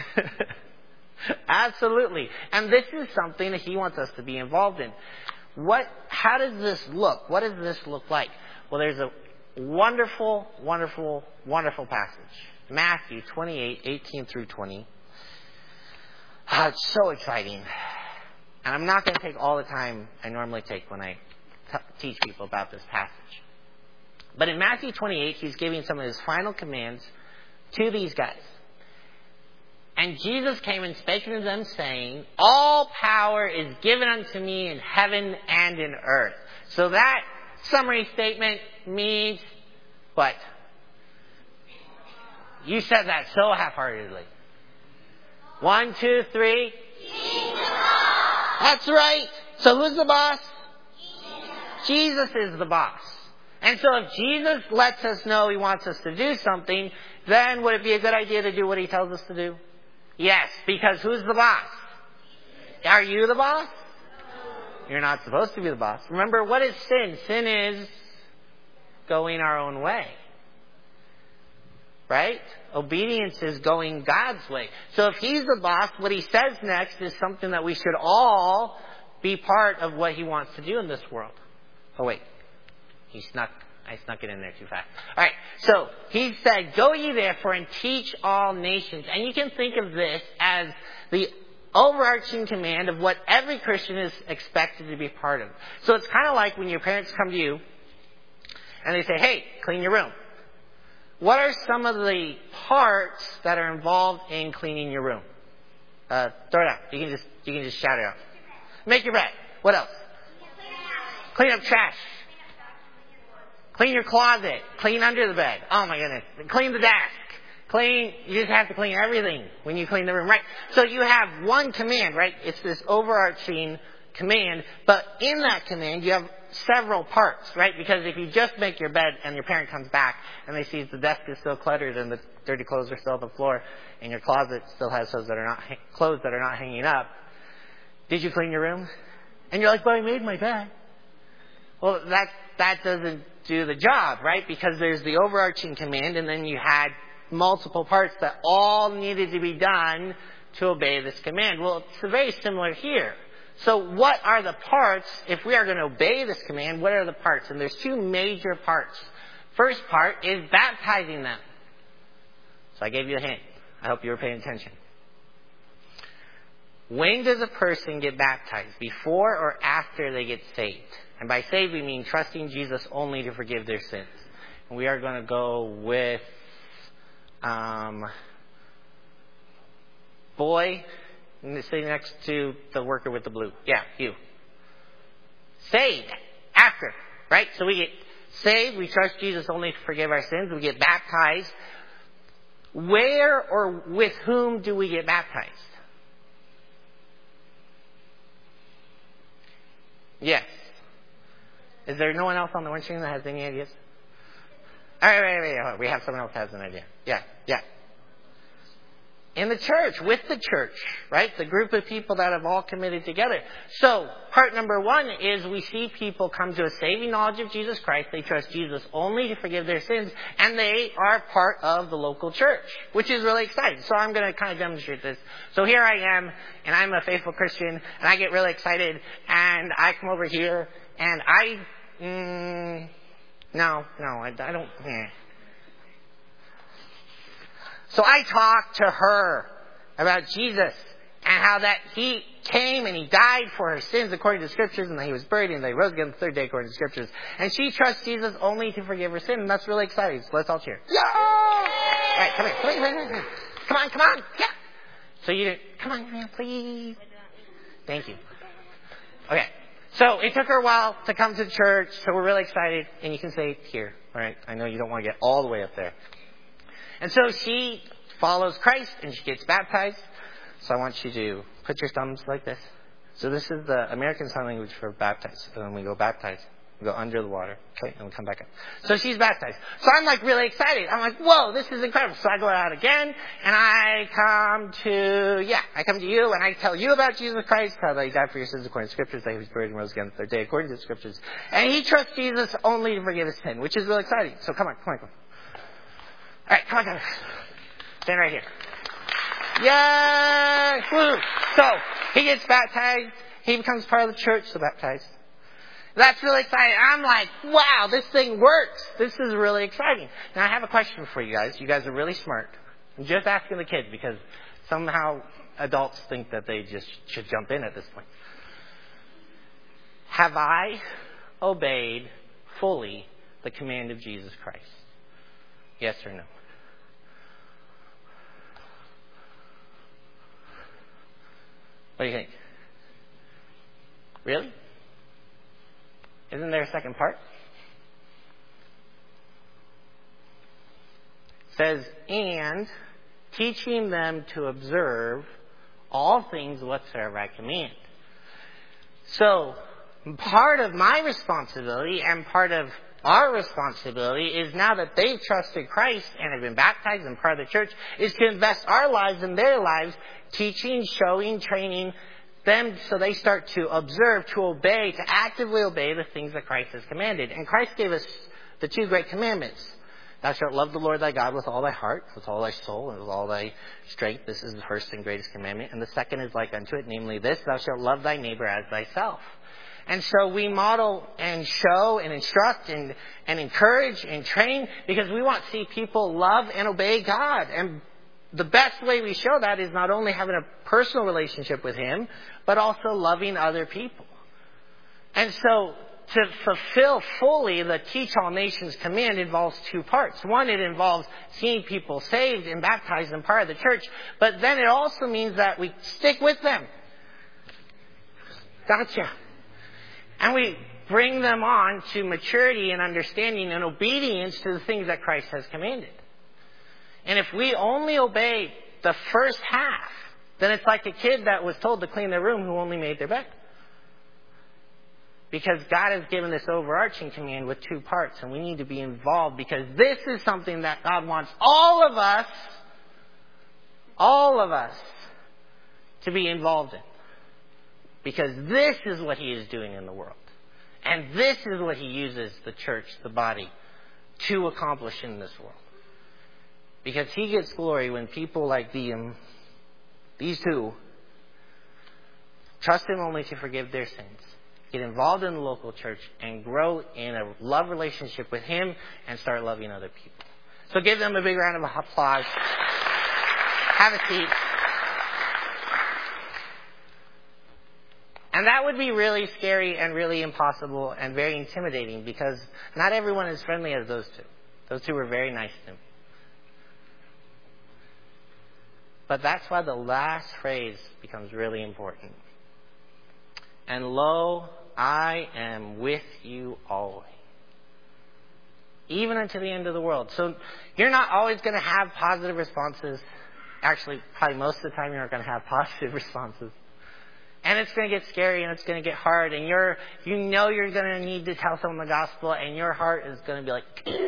Absolutely. And this is something that He wants us to be involved in. What, how does this look? What does this look like? Well, there's a wonderful, wonderful, wonderful passage. Matthew twenty-eight, eighteen through twenty. Oh, it's so exciting. And I'm not going to take all the time I normally take when I t- teach people about this passage. But in Matthew twenty-eight, He's giving some of His final commands to these guys. And Jesus came and spake unto them, saying, all power is given unto me in heaven and in earth. So that summary statement means what? You said that so half-heartedly. One, two, three. That's right. So who's the boss? Jesus. Jesus is the boss. And so if Jesus lets us know He wants us to do something, then would it be a good idea to do what He tells us to do? Yes, because who's the boss? Are you the boss? You're not supposed to be the boss. Remember, what is sin? Sin is going our own way. Right? Obedience is going God's way. So if He's the boss, what He says next is something that we should all be part of what He wants to do in this world. Oh wait, He snuck, I snuck it in there too fast. Alright, so He said, go ye therefore and teach all nations. And you can think of this as the overarching command of what every Christian is expected to be part of. So it's kind of like when your parents come to you and they say, hey, clean your room. What are some of the parts that are involved in cleaning your room? Uh, throw it out. You can just, you can just shout it out. Make your bed. What else? Clean up trash. Clean your closet. Clean under the bed. Oh my goodness. Clean the desk. Clean, you just have to clean everything when you clean the room, right? So you have one command, right? It's this overarching command, but in that command you have several parts, right? Because if you just make your bed and your parent comes back and they see the desk is still cluttered and the dirty clothes are still on the floor and your closet still has clothes that are not clothes that are not hanging up, did you clean your room? And you're like, but I made my bed. Well, that that doesn't do the job, right? Because there's the overarching command and then you had multiple parts that all needed to be done to obey this command. Well, it's very similar here. So what are the parts, if we are going to obey this command, what are the parts? And there's two major parts. First part is baptizing them. So I gave you a hint. I hope you were paying attention. When does a person get baptized? Before or after they get saved? And by saved we mean trusting Jesus only to forgive their sins. And we are going to go with um, boy sitting next to the worker with the blue. Yeah, you. Saved. After. Right? So we get saved. We trust Jesus only to forgive our sins. We get baptized. Where or with whom do we get baptized? Yes. Is there no one else on the windscreen that has any ideas? All right, wait, wait, wait. We have someone else who has an idea. Yeah, yeah. In the church, with the church, right? The group of people that have all committed together. So, part number one is we see people come to a saving knowledge of Jesus Christ. They trust Jesus only to forgive their sins, and they are part of the local church, which is really exciting. So I'm going to kind of demonstrate this. So here I am, and I'm a faithful Christian, and I get really excited, and I come over here, and I, mm, no, no, I, I don't, eh. So I talked to her about Jesus and how that He came and he died for her sins according to the scriptures, and then he was buried, and then he rose again the third day according to the scriptures. And she trusts Jesus only to forgive her sin, and that's really exciting. So let's all cheer. Yeah! All right, come here. Come here, come here, come here. Come on, come on. Yeah. So you, come on, come here, please. Thank you. Okay. So it took her a while to come to church, so we're really excited. And you can say here, all right? I know you don't want to get all the way up there. And so she follows Christ, and she gets baptized. So I want you to put your thumbs like this. So this is the American Sign Language for baptize. And when we go baptize, we go under the water, okay, and we come back up. So she's baptized. So I'm like really excited. I'm like, whoa, this is incredible. So I go out again, and I come to, yeah, I come to you, and I tell you about Jesus Christ, how that he died for your sins according to the scriptures, that he was buried and rose again the third day according to the scriptures. And he trusts Jesus only to forgive his sin, which is really exciting. So come on, come on, come on. All right, come on, come on. Stand right here. Yay! Woo! So he gets baptized. He becomes part of the church, so baptized. That's really exciting. I'm like, wow, this thing works. This is really exciting. Now I have a question for you guys. You guys are really smart. I'm just asking the kids because somehow adults think that they just should jump in at this point. Have I obeyed fully the command of Jesus Christ? Yes or no? What do you think? Really? Isn't there a second part? It says, and teaching them to observe all things whatsoever I command. So, part of my responsibility and part of our responsibility is now that they've trusted Christ and have been baptized and part of the church, is to invest our lives in their lives, teaching, showing, training them so they start to observe, to obey, to actively obey the things that Christ has commanded. And Christ gave us the two great commandments. Thou shalt love the Lord thy God with all thy heart, with all thy soul, and with all thy strength. This is the first and greatest commandment. And the second is like unto it, namely this, thou shalt love thy neighbor as thyself. And so we model and show and instruct and, and encourage and train because we want to see people love and obey God. And the best way we show that is not only having a personal relationship with Him, but also loving other people. And so to fulfill fully the Teach All Nations command involves two parts. One, it involves seeing people saved and baptized and part of the church. But then it also means that we stick with them. Gotcha. And we bring them on to maturity and understanding and obedience to the things that Christ has commanded. And if we only obey the first half, then it's like a kid that was told to clean their room who only made their bed. Because God has given this overarching command with two parts, and we need to be involved because this is something that God wants all of us, all of us, to be involved in. Because this is what He is doing in the world. And this is what He uses the church, the body, to accomplish in this world. Because He gets glory when people like them, these two, trust Him only to forgive their sins, get involved in the local church, and grow in a love relationship with Him and start loving other people. So give them a big round of applause. Have a seat. And that would be really scary and really impossible and very intimidating because not everyone is friendly as those two. Those two were very nice to me. But that's why the last phrase becomes really important. And lo, I am with you always. Even unto the end of the world. So you're not always going to have positive responses. Actually, probably most of the time you're not going to have positive responses. And it's going to get scary and it's going to get hard. And you're, you know you're going to need to tell someone the gospel and your heart is going to be like...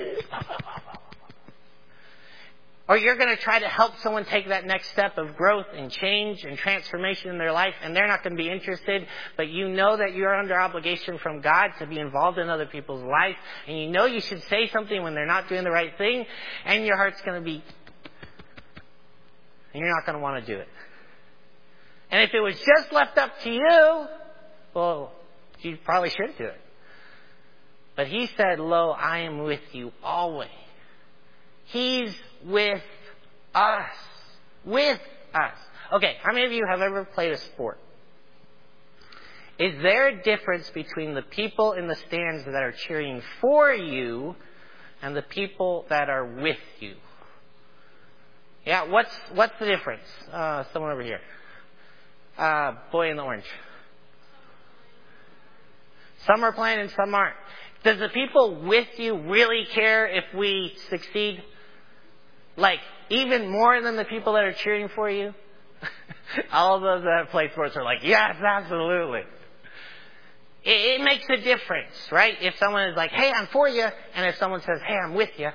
Or you're going to try to help someone take that next step of growth and change and transformation in their life, and they're not going to be interested, but you know that you're under obligation from God to be involved in other people's life, and you know you should say something when they're not doing the right thing, and your heart's going to be... And you're not going to want to do it. And if it was just left up to you, well, you probably should do it. But He said, lo, I am with you always. He's with us. With us. Okay, how many of you have ever played a sport? Is there a difference between the people in the stands that are cheering for you and the people that are with you? Yeah, what's what's the difference? Uh, someone over here. Uh, boy in the orange. Some are playing and some aren't. Does the people with you really care if we succeed? Like, even more than the people that are cheering for you? All of those that play sports are like, yes, absolutely. It, it makes a difference, right? If someone is like, hey, I'm for you, and if someone says, hey, I'm with you.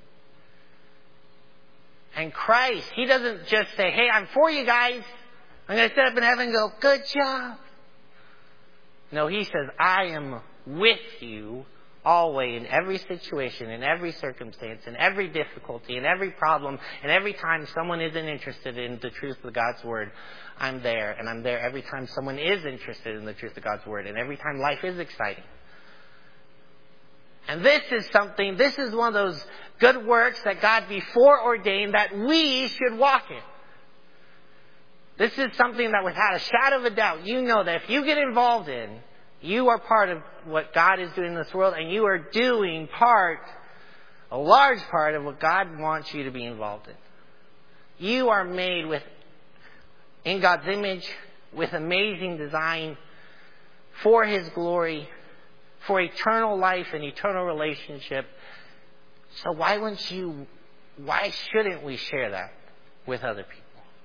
And Christ, He doesn't just say, hey, I'm for you guys. I'm going to sit up in heaven and go, good job. No, He says, I am with you always in every situation, in every circumstance, in every difficulty, in every problem, and every time someone isn't interested in the truth of God's Word, I'm there. And I'm there every time someone is interested in the truth of God's Word, and every time life is exciting. And this is something, this is one of those good works that God before ordained that we should walk in. This is something that without a shadow of a doubt, you know that if you get involved in, you are part of what God is doing in this world, and you are doing part, a large part of what God wants you to be involved in. You are made with, in God's image, with amazing design, for His glory, for eternal life and eternal relationship. So why wouldn't you, why shouldn't we share that with other people?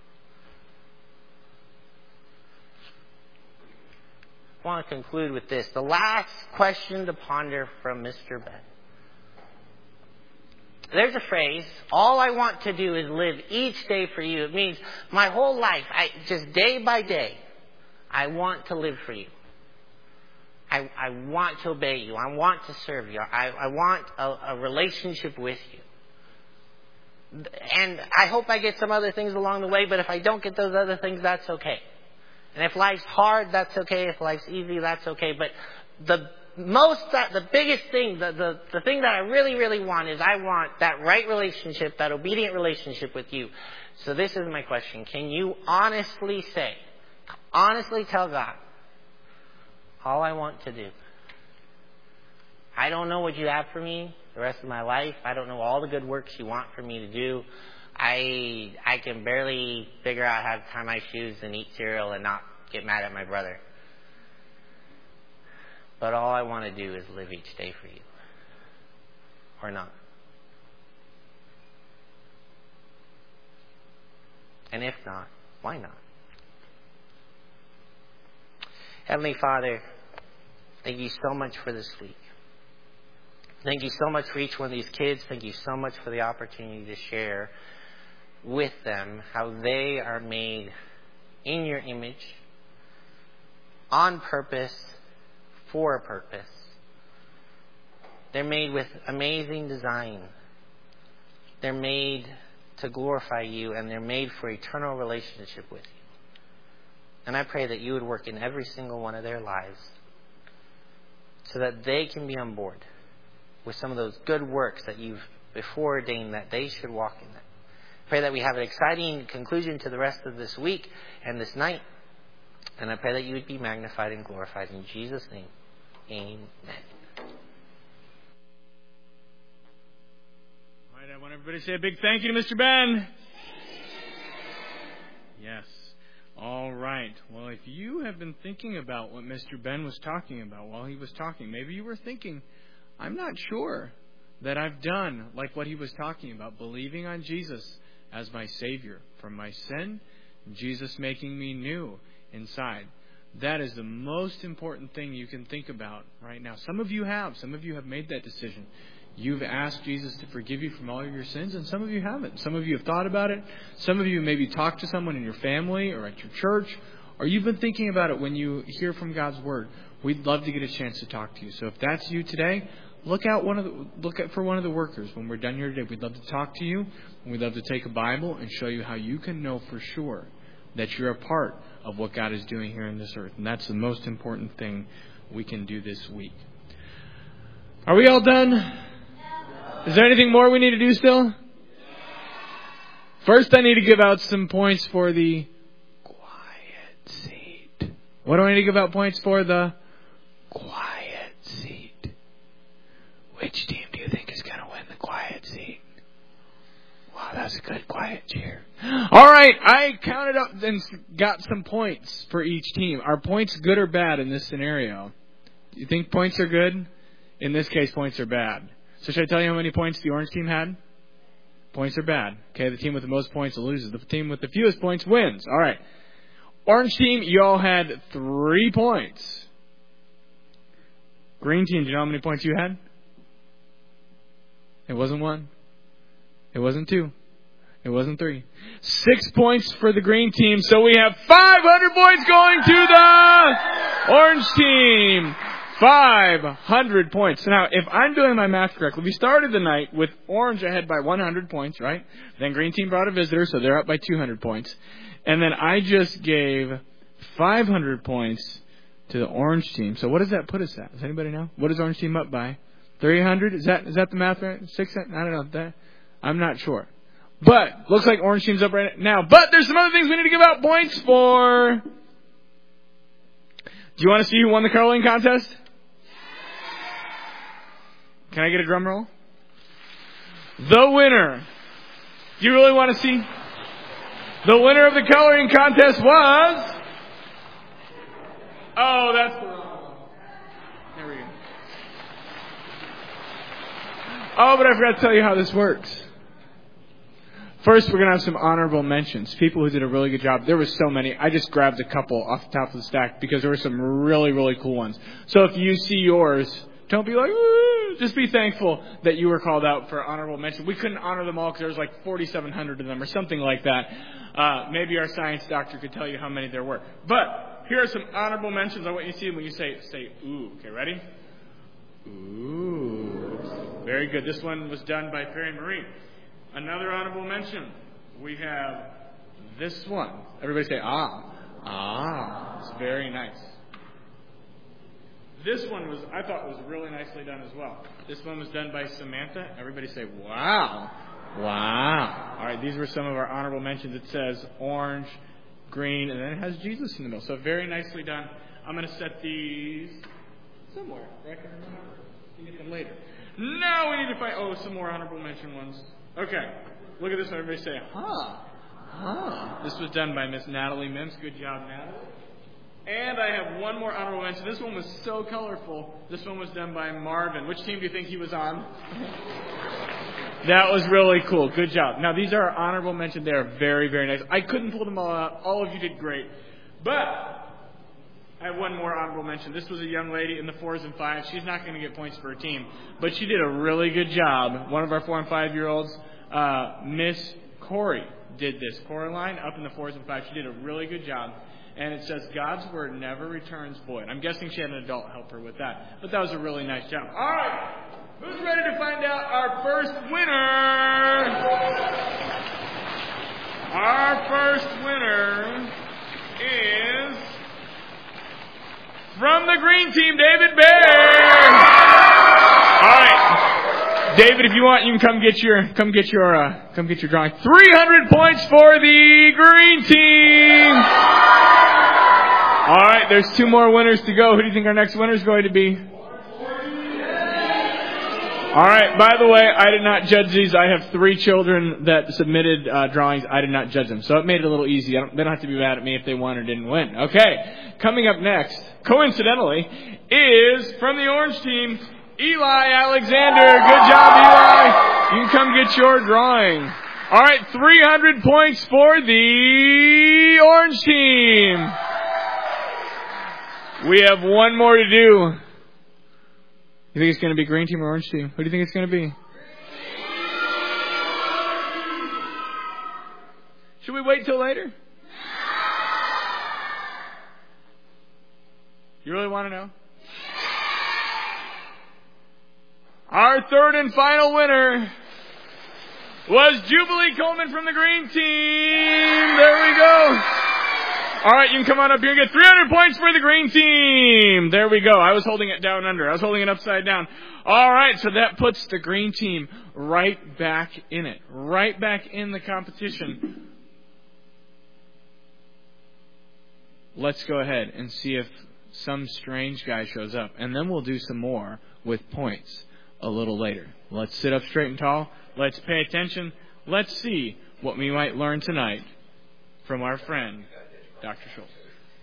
I want to conclude with this. The last question to ponder from Mister Ben. There's a phrase, all I want to do is live each day for you. It means my whole life, I just day by day, I want to live for you. I, I want to obey you. I want to serve you. I, I want a, a relationship with you. And I hope I get some other things along the way, but if I don't get those other things, that's okay. And if life's hard, that's okay. If life's easy, that's okay. But the most, the biggest thing, the, the, the thing that I really, really want is I want that right relationship, that obedient relationship with you. So this is my question. Can you honestly say, honestly tell God, all I want to do, I don't know what you have for me the rest of my life. I don't know all the good works you want for me to do. I I can barely figure out how to tie my shoes and eat cereal and not get mad at my brother. But all I want to do is live each day for you. Or not. And if not, why not? Heavenly Father, thank you so much for this week. Thank you so much for each one of these kids. Thank you so much for the opportunity to share with them how they are made in your image, on purpose, for a purpose. They're made with amazing design. They're made to glorify you, and they're made for eternal relationship with you. And I pray that you would work in every single one of their lives so that they can be on board with some of those good works that you've before ordained that they should walk in them. Pray that we have an exciting conclusion to the rest of this week and this night. And I pray that you would be magnified and glorified in Jesus' name. Amen. All right, I want everybody to say a big thank you to Mister Ben. Yes. All right. Well, if you have been thinking about what Mister Ben was talking about while he was talking, maybe you were thinking, I'm not sure that I've done like what he was talking about, believing on Jesus as my Savior from my sin, Jesus making me new inside. That is the most important thing you can think about right now. Some of you have. Some of you have made that decision. You've asked Jesus to forgive you from all of your sins, and some of you haven't. Some of you have thought about it. Some of you maybe talked to someone in your family or at your church, or you've been thinking about it when you hear from God's Word. We'd love to get a chance to talk to you. So if that's you today, Look out one of the, look out for one of the workers when we're done here today. We'd love to talk to you. We'd love to take a Bible and show you how you can know for sure that you're a part of what God is doing here on this earth. And that's the most important thing we can do this week. Are we all done? Is there anything more we need to do still? First, I need to give out some points for the quiet seat. What do I need to give out points for? The quiet seat. Which team do you think is going to win the quiet seat? Wow, that's a good quiet cheer. All right, I counted up and got some points for each team. Are points good or bad in this scenario? Do you think points are good? In this case, points are bad. So should I tell you how many points the orange team had? Points are bad. Okay, the team with the most points loses. The team with the fewest points wins. All right. Orange team, you all had three points. Green team, do you know how many points you had? It wasn't one. It wasn't two. It wasn't three. Six points for the green team. So we have five hundred points going to the orange team. five hundred points. So now, if I'm doing my math correctly, we started the night with orange ahead by one hundred points, right? Then green team brought a visitor, so they're up by two hundred points. And then I just gave five hundred points to the orange team. So what does that put us at? Does anybody know? What is orange team up by? three hundred? Is that is that the math right? Six? I don't know. That, I'm not sure. But looks like orange team's up right now. But there's some other things we need to give out points for. Do you want to see who won the caroling contest? Can I get a drum roll? The winner. Do you really want to see? The winner of the coloring contest was... Oh, that's the wrong one. There we go. Oh, but I forgot to tell you how this works. First, we're going to have some honorable mentions. People who did a really good job. There were so many. I just grabbed a couple off the top of the stack because there were some really, really cool ones. So if you see yours, don't be like, ooh, just be thankful that you were called out for honorable mention. We couldn't honor them all because there was like forty-seven hundred of them or something like that. Uh, maybe our science doctor could tell you how many there were. But here are some honorable mentions. I want you to see them when you say, say, ooh. Okay, ready? Ooh. Very good. This one was done by Perry Marie. Another honorable mention. We have this one. Everybody say, ah. Ah. It's very nice. This one was, I thought was really nicely done as well. This one was done by Samantha. Everybody say, wow. Wow. All right, these were some of our honorable mentions. It says orange, green, and then it has Jesus in the middle. So very nicely done. I'm going to set these somewhere where I can remember. You can get them later. Now we need to find, oh, some more honorable mention ones. Okay. Look at this one. Everybody say, huh. Huh. This was done by Miss Natalie Mims. Good job, Natalie. And I have one more honorable mention. This one was so colorful. This one was done by Marvin. Which team do you think he was on? That was really cool. Good job. Now, these are honorable mentions. They are very, very nice. I couldn't pull them all out. All of you did great. But I have one more honorable mention. This was a young lady in the fours and fives. She's not going to get points for her team. But she did a really good job. One of our four and five-year-olds, uh, Miss Corey, did this. Coraline, up in the fours and fives. She did a really good job. And it says, God's word never returns void. I'm guessing she had an adult help her with that. But that was a really nice job. All right. Who's ready to find out our first winner? Our first winner is from the green team, David Bear. All right. David, if you want, you can come get your come get your uh, come get your drawing. three hundred points for the green team. All right, there's two more winners to go. Who do you think our next winner is going to be? All right, by the way, I did not judge these. I have three children that submitted uh, drawings. I did not judge them. So it made it a little easy. I don't, they don't have to be mad at me if they won or didn't win. Okay, coming up next, coincidentally, is from the orange team, Eli Alexander. Good job, Eli. You can come get your drawing. All right, three hundred points for the orange team. We have one more to do. You think it's going to be green team or orange team? Who do you think it's going to be? Should we wait till later? You really want to know? Our third and final winner was Jubilee Coleman from the green team. There we go. All right, you can come on up here and get three hundred points for the green team. There we go. I was holding it down under. I was holding it upside down. All right, so that puts the green team right back in it. Right back in the competition. let's go ahead and see if some strange guy shows up. And then we'll do some more with points a little later. Let's sit up straight and tall. Let's pay attention. Let's see what we might learn tonight from our friend, Doctor Schultz.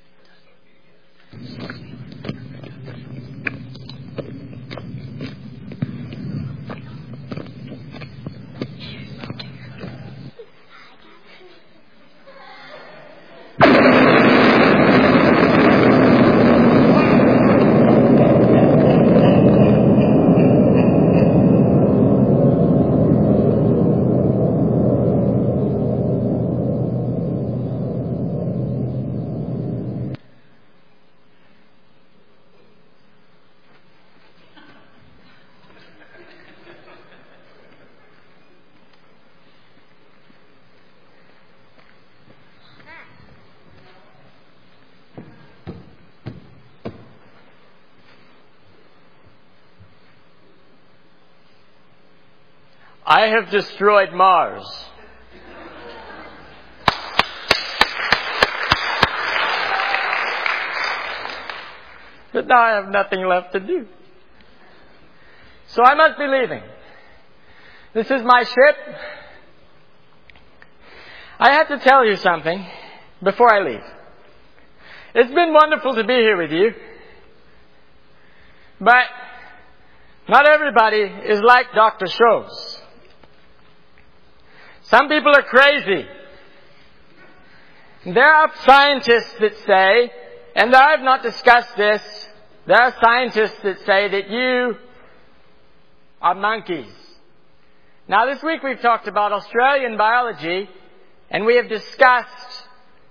I have destroyed Mars. But now I have nothing left to do. So I must be leaving. This is my ship. I have to tell you something before I leave. It's been wonderful to be here with you. But not everybody is like Doctor Schultz. Some people are crazy. There are scientists that say, and I have not discussed this, there are scientists that say that you are monkeys. Now this week we've talked about Australian biology, and we have discussed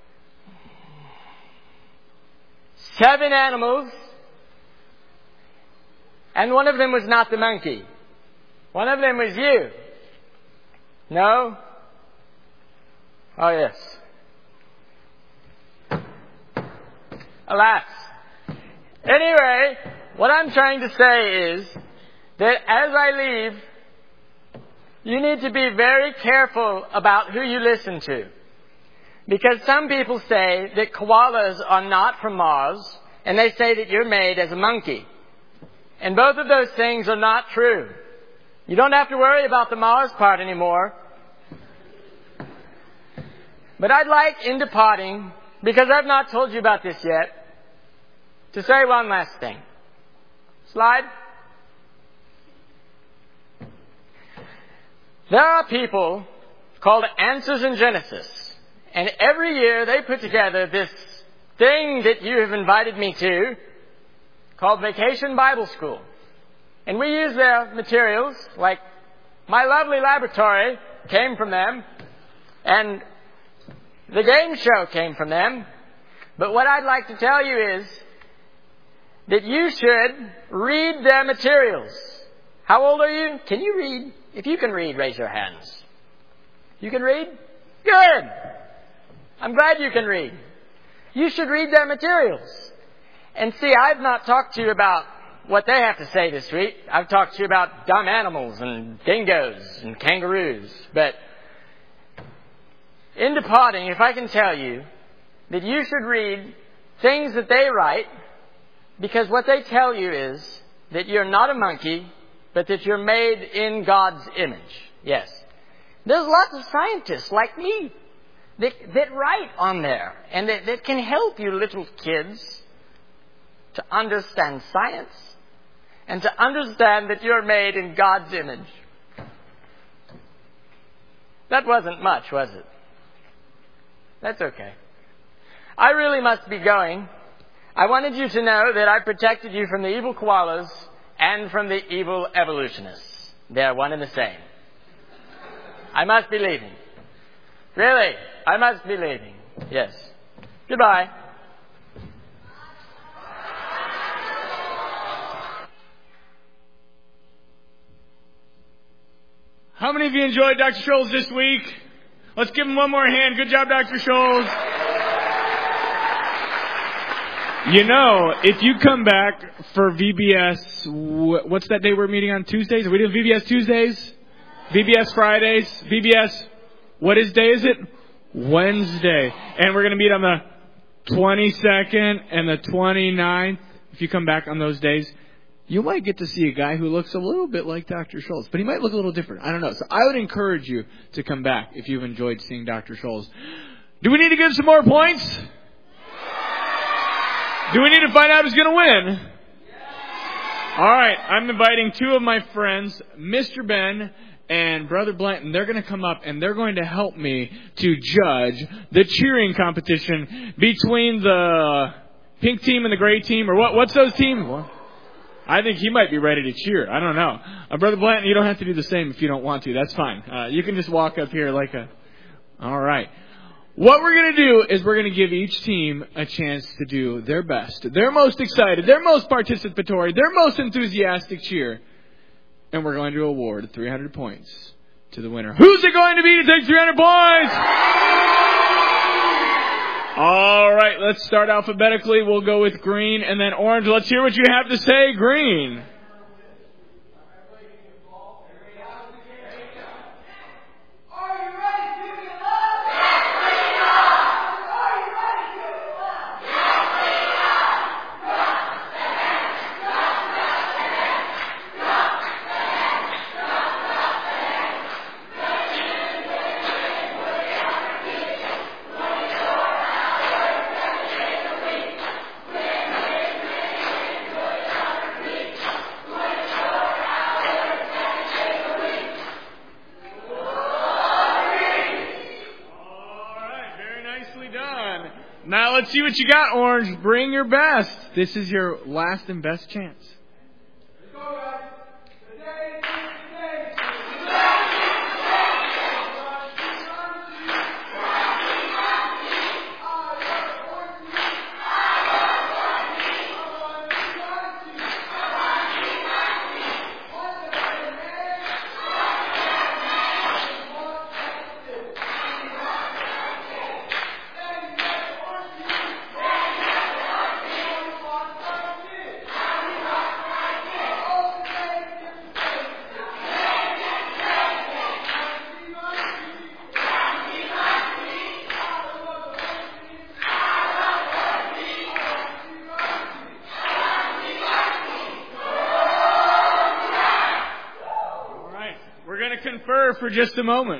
seven animals, and one of them was not the monkey. One of them was you. No? Oh, yes. Alas. Anyway, what I'm trying to say is that as I leave, you need to be very careful about who you listen to. Because some people say that koalas are not from Mars, and they say that you're made as a monkey. And both of those things are not true. You don't have to worry about the Mars part anymore. But I'd like, in departing, because I've not told you about this yet, to say one last thing. Slide. There are people called Answers in Genesis. And every year they put together this thing that you have invited me to called Vacation Bible School. And we use their materials, like my lovely laboratory came from them, and the game show came from them. But what I'd like to tell you is that you should read their materials. How old are you? Can you read? If you can read, raise your hands. You can read? Good. I'm glad you can read. You should read their materials. And see, I've not talked to you about what they have to say this week. I've talked to you about dumb animals and dingoes and kangaroos. But in departing, if I can tell you that you should read things that they write, because what they tell you is that you're not a monkey, but that you're made in God's image. Yes. There's lots of scientists like me that, that write on there and that, that can help you little kids to understand science and to understand that you're made in God's image. That wasn't much, was it? That's okay. I really must be going. I wanted you to know that I protected you from the evil koalas and from the evil evolutionists. They're one and the same. I must be leaving. Really, I must be leaving. Yes. Goodbye. How many of you enjoyed Doctor Scholes this week? Let's give him one more hand. Good job, Doctor Scholes. You know, if you come back for V B S, what's that day we're meeting on Tuesdays? Are we doing V B S Tuesdays? V B S Fridays? V B S, what is day is it? Wednesday. And we're going to meet on the twenty-second and the twenty-ninth, if you come back on those days, you might get to see a guy who looks a little bit like Doctor Scholes, but he might look a little different. I don't know. So I would encourage you to come back if you've enjoyed seeing Doctor Scholes. Do we need to give some more points? Do we need to find out who's going to win? All right. I'm inviting two of my friends, Mister Ben and Brother Blanton. They're going to come up and they're going to help me to judge the cheering competition between the pink team and the gray team. Or what? What's those teams? What? I think he might be ready to cheer. I don't know. Uh, Brother Blanton, you don't have to do the same if you don't want to. That's fine. Uh, you can just walk up here like a... All right. What we're going to do is we're going to give each team a chance to do their best, their most excited, their most participatory, their most enthusiastic cheer. And we're going to award three hundred points to the winner. Who's it going to be to take three hundred points? All right, let's start alphabetically. We'll go with green and then orange. Let's hear what you have to say, green. Now let's see what you got, Orange. Bring your best. This is your last and best chance. Let's go, guys. Today, today, confer for just a moment.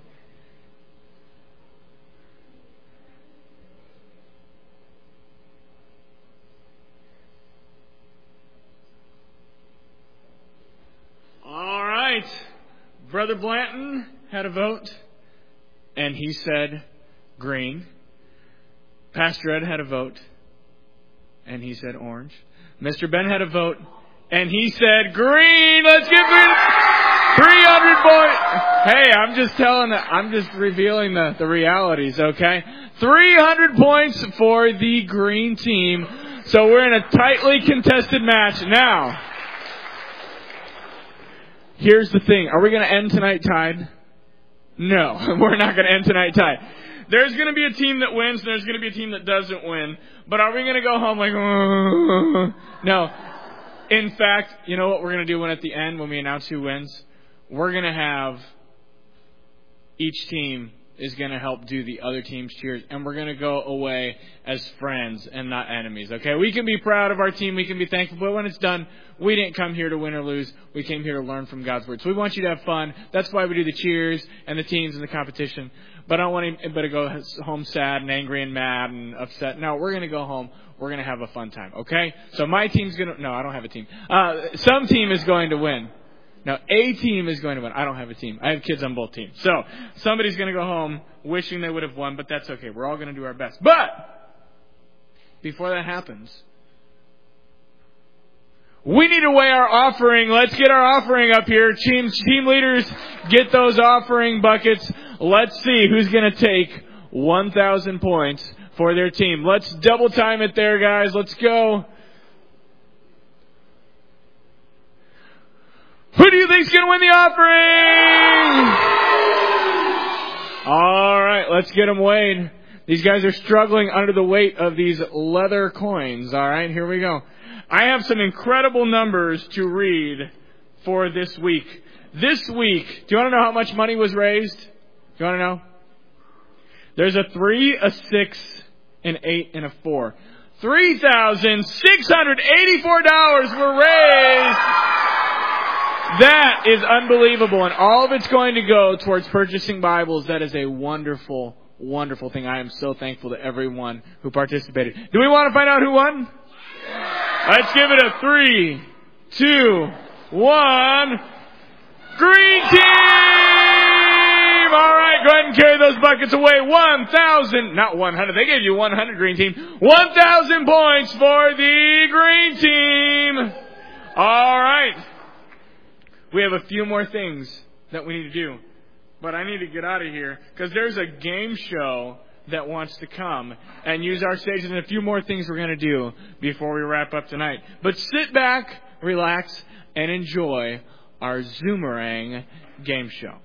All right. Brother Blanton had a vote, and he said green. Pastor Ed had a vote, and he said orange. Mister Ben had a vote, and he said green. Let's give it three hundred points. Hey, I'm just telling, I'm just revealing the, the realities, okay? three hundred points for the green team. So we're in a tightly contested match. Now, here's the thing. Are we going to end tonight tied? No, we're not going to end tonight tied. There's going to be a team that wins, and there's going to be a team that doesn't win. But are we going to go home like, oh? No. In fact, you know what we're going to do when at the end, when we announce who wins? We're going to have each team is going to help do the other team's cheers, and we're going to go away as friends and not enemies, okay? We can be proud of our team. We can be thankful, but when it's done, we didn't come here to win or lose. We came here to learn from God's Word. So we want you to have fun. That's why we do the cheers and the teams and the competition. But I don't want anybody to go home sad and angry and mad and upset. No, we're going to go home. We're going to have a fun time, okay? So my team's going to – no, I don't have a team. Uh, some team is going to win. Now, a team is going to win. I don't have a team. I have kids on both teams. So somebody's going to go home wishing they would have won, but that's okay. We're all going to do our best. But before that happens, we need to weigh our offering. Let's get our offering up here. Team, team leaders, get those offering buckets. Let's see who's going to take one thousand points for their team. Let's double time it there, guys. Let's go. Who do you think's going to win the offering? All right, let's get them weighed. These guys are struggling under the weight of these leather coins. All right, here we go. I have some incredible numbers to read for this week. This week, do you want to know how much money was raised? Do you want to know? There's a three, a six, an eight, and a four. three thousand six hundred eighty-four dollars were raised. That is unbelievable, and all of it's going to go towards purchasing Bibles. That is a wonderful, wonderful thing. I am so thankful to everyone who participated. Do we want to find out who won? Let's give it a three, two, one. Green team! All right, go ahead and carry those buckets away. one thousand, not one hundred. They gave you one hundred, green team. one thousand points for the green team. All right. We have a few more things that we need to do. But I need to get out of here because there's a game show that wants to come and use our stage, and a few more things we're going to do before we wrap up tonight. But sit back, relax, and enjoy our Zoomerang game show.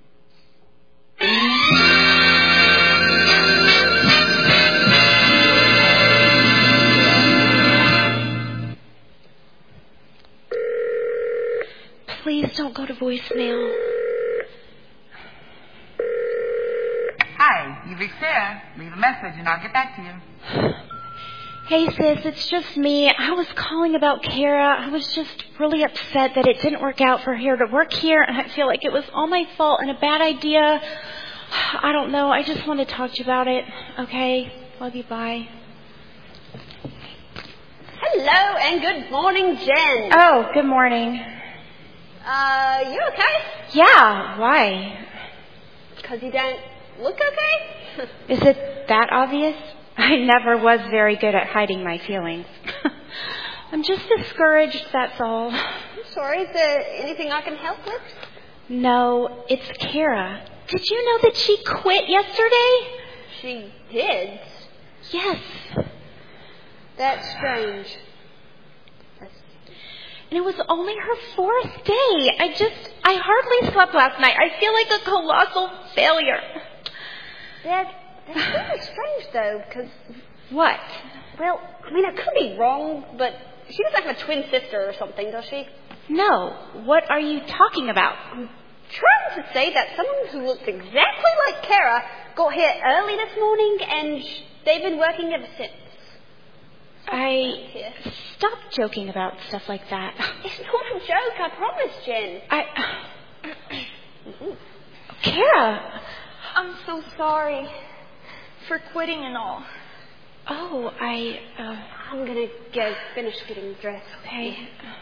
Please don't go to voicemail. Hi, you've reached Sarah. Leave a message and I'll get back to you. Hey, sis, it's just me. I was calling about Kara. I was just really upset that it didn't work out for her to work here, and I feel like it was all my fault and a bad idea. I don't know. I just want to talk to you about it. Okay? Love you. Bye. Hello and good morning, Jen. Oh, good morning. Uh, you okay? Yeah, why? Because you don't look okay? Is it that obvious? I never was very good at hiding my feelings. I'm just discouraged, that's all. I'm sorry. Is there anything I can help with? No, it's Kara. Did you know that she quit yesterday? She did? Yes. That's strange. And it was only her fourth day. I just, I hardly slept last night. I feel like a colossal failure. That, that's really strange, though, because... What? Well, I mean, I could be wrong, but she doesn't have a twin sister or something, does she? No. What are you talking about? I'm trying to say that someone who looks exactly like Kara got here early this morning, and they've been working ever since. I... Stop joking about stuff like that. It's not a joke, I promise, Jen. I... Kara! I'm so sorry for quitting and all. Oh, I... Uh... I'm going to go finish getting dressed. Okay.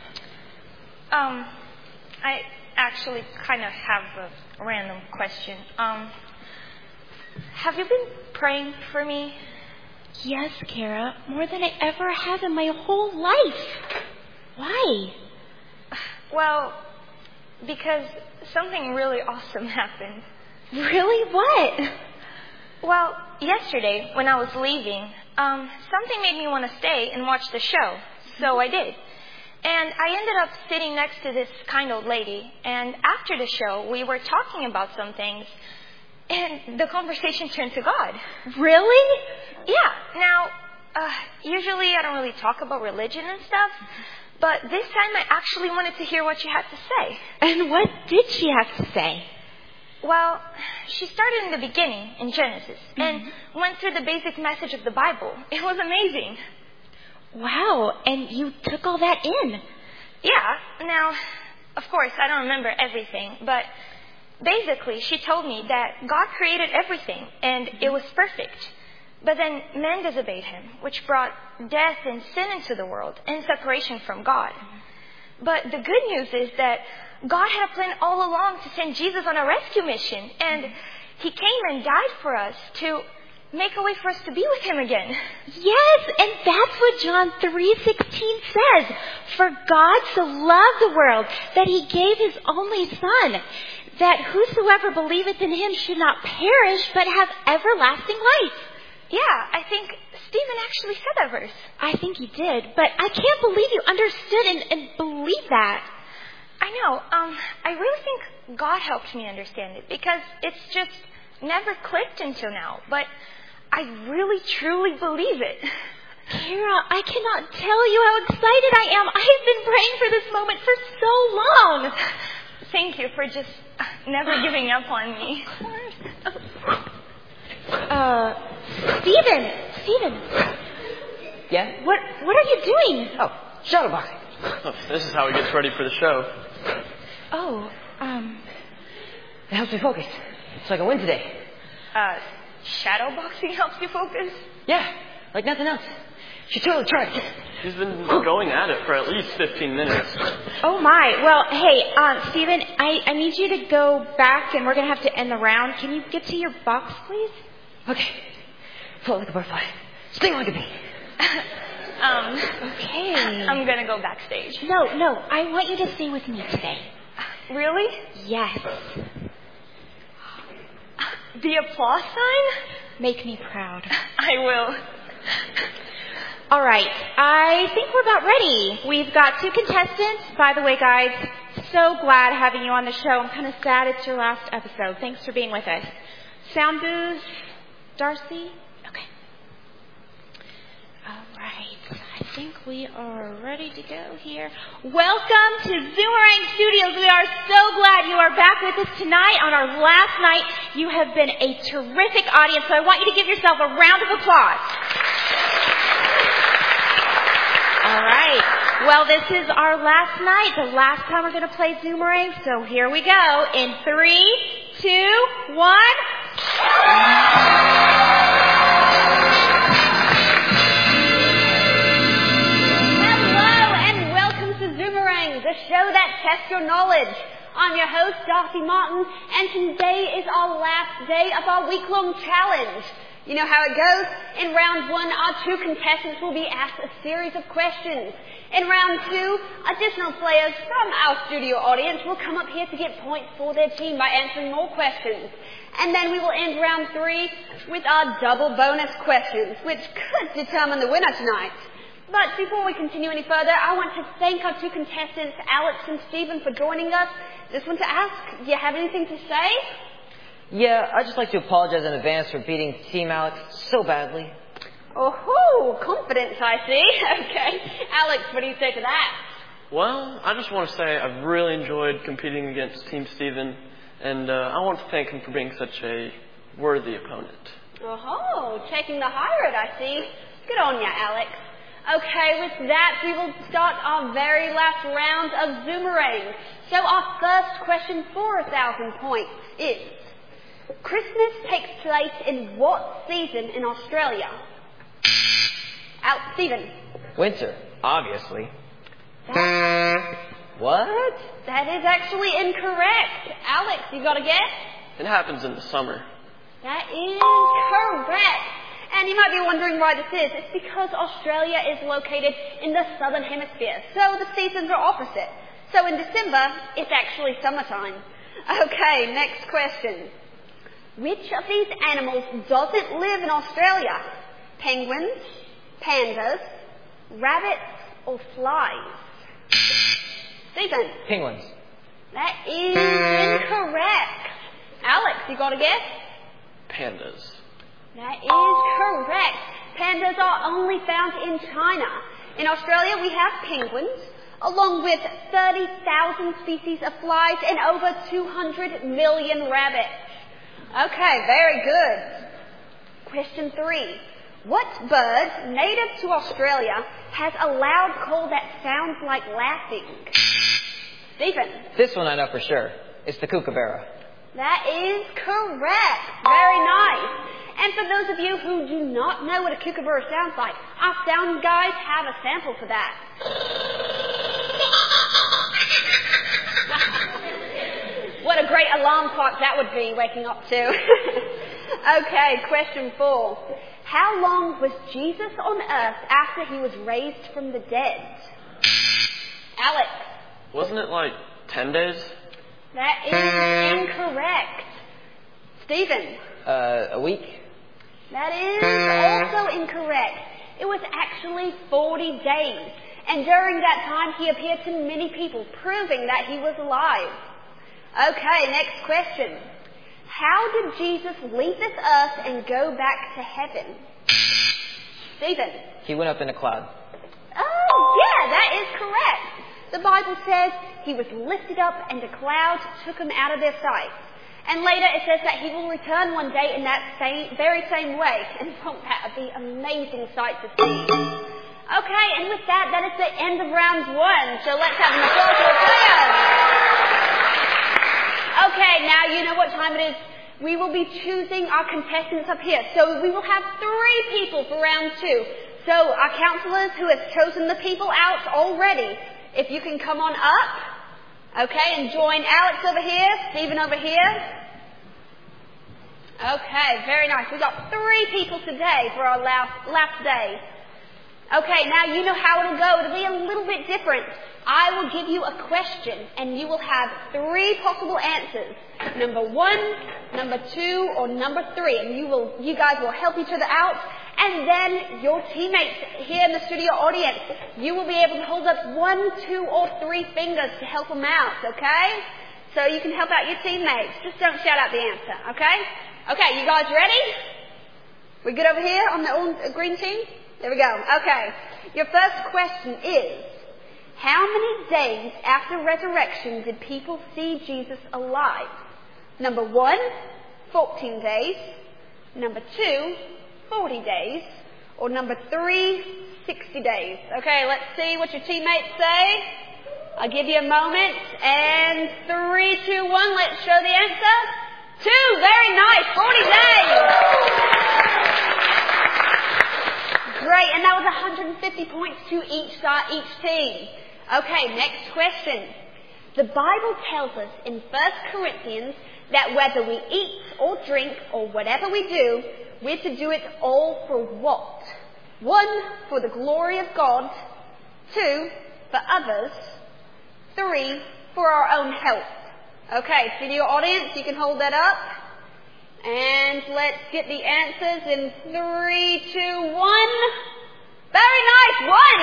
Um, I actually kind of have a random question. Um, have you been praying for me? Yes, Kara, more than I ever have in my whole life. Why? Well, because something really awesome happened. Really? What? Well, yesterday when I was leaving, um, something made me want to stay and watch the show. So I did. And I ended up sitting next to this kind old lady. And after the show, we were talking about some things. And the conversation turned to God. Really? Yeah. Now, uh, usually I don't really talk about religion and stuff. But this time I actually wanted to hear what she had to say. And what did she have to say? Well, she started in the beginning, in Genesis, mm-hmm. and went through the basic message of the Bible. It was amazing. Wow, and you took all that in? Yeah. Now, of course, I don't remember everything, but basically she told me that God created everything, and mm-hmm. it was perfect. But then man disobeyed him, which brought death and sin into the world, and separation from God. Mm-hmm. But the good news is that God had a plan all along to send Jesus on a rescue mission. And he came and died for us to make a way for us to be with him again. Yes, and that's what John three sixteen says. For God so loved the world that he gave his only Son, that whosoever believeth in him should not perish, but have everlasting life. Yeah, I think Stephen actually said that verse. I think he did, but I can't believe you understood and, and believed that. I know. Um, I really think God helped me understand it because it's just never clicked until now. But I really, truly believe it. Kara, I cannot tell you how excited I am. I have been praying for this moment for so long. Thank you for just never giving up on me. Uh, Stephen, Stephen. Yeah? What What are you doing? Oh, shadowboxing. Oh, this is how he gets ready for the show. Oh, um... It helps me focus, so I can win today. Uh, shadowboxing helps you focus? Yeah, like nothing else. She totally tried it. He's been going at it for at least fifteen minutes. Oh my. Well, hey, um, Stephen, I, I need you to go back and we're going to have to end the round. Can you get to your box, please? Okay. Float like a butterfly. Sting like a bee. um, Okay. I'm gonna go backstage. No, no, I want you to stay with me today. Really? Yes. The applause sign? Make me proud. I will. All right, I think we're about ready. We've got two contestants. By the way, guys, so glad having you on the show. I'm kind of sad it's your last episode. Thanks for being with us. Sound booth, Darcy? Okay. All right, I think we are ready to go here. Welcome to Zoomerang Studios. We are so glad you are back with us tonight on our last night. You have been a terrific audience, so I want you to give yourself a round of applause. All right. Well, this is our last night, the last time we're going to play Zoomerang. So here we go. In three, two, one. Hello and welcome to Zoomerang, the show that tests your knowledge. I'm your host, Darcy Martin, and today is our last day of our week-long challenge. You know how it goes? In round one, our two contestants will be asked a series of questions. In round two, additional players from our studio audience will come up here to get points for their team by answering more questions. And then we will end round three with our double bonus questions, which could determine the winner tonight. But before we continue any further, I want to thank our two contestants, Alex and Stephen, for joining us. Just want to ask, do you have anything to say? Yeah, I'd just like to apologize in advance for beating Team Alex so badly. Oh, confidence, I see. Okay. Alex, what do you say to that? Well, I just want to say I've really enjoyed competing against Team Stephen, and uh, I want to thank him for being such a worthy opponent. Oh, taking the high road, I see. Good on ya, Alex. Okay, with that, we will start our very last round of Zoomerang. So our first question for a thousand points is, Christmas takes place in what season in Australia? Out, Stephen. Winter, obviously. That, What? that is actually incorrect. Alex, you got a guess? It happens in the summer. That is correct. And you might be wondering why this is. It's because Australia is located in the southern hemisphere, so the seasons are opposite. So in December, it's actually summertime. Okay, next question. Which of these animals doesn't live in Australia? Penguins, pandas, rabbits, or flies? Stephen. Penguins. That is incorrect. Alex, you got a guess? Pandas. That is correct. Pandas are only found in China. In Australia, we have penguins, along with thirty thousand species of flies and over two hundred million rabbits. Okay, very good. Question three. What bird, native to Australia, has a loud call that sounds like laughing? Stephen. This one I know for sure. It's the kookaburra. That is correct. Very nice. And for those of you who do not know what a kookaburra sounds like, our sound guys have a sample for that. What a great alarm clock that would be waking up to. Okay, question four. How long was Jesus on earth after he was raised from the dead? Alex. Wasn't it like ten days? That is incorrect. Stephen. Uh, a week? That is also incorrect. It was actually forty days. And during that time, he appeared to many people, proving that he was alive. Okay, next question. How did Jesus leave this earth and go back to heaven? Stephen. He went up in a cloud. Oh, yeah, that is correct. The Bible says he was lifted up and a cloud took him out of their sight. And later it says that he will return one day in that same, very same way. And won't that be an amazing sight to see? Okay, and with that, that is the end of round one. So let's have an applause for the players. Okay, now you know what time it is. We will be choosing our contestants up here. So we will have three people for round two. So our counselors who have chosen the people out already, if you can come on up, okay, and join Alex over here, Stephen over here. Okay, very nice. We've got three people today for our last, last day. Okay, now you know how it'll go. It'll be a little bit different. I will give you a question, and you will have three possible answers. Number one, number two, or number three. And you will, you guys will help each other out. And then your teammates here in the studio audience, you will be able to hold up one, two, or three fingers to help them out, okay? So you can help out your teammates. Just don't shout out the answer, okay? Okay, you guys ready? We good over here on the old green team? There we go. Okay. Your first question is, how many days after resurrection did people see Jesus alive? Number one, fourteen days. Number two, forty days. Or number three, sixty days. Okay, let's see what your teammates say. I'll give you a moment. And three, two, one, let's show the answer. Two, very nice, forty days. Great, and that was one hundred fifty points to each side, each team. Okay, next question. The Bible tells us in First Corinthians that whether we eat or drink or whatever we do, we're to do it all for what? One, for the glory of God. Two, for others. Three, for our own health. Okay, studio audience, you can hold that up. And let's get the answers in three, two, one. Very nice, one!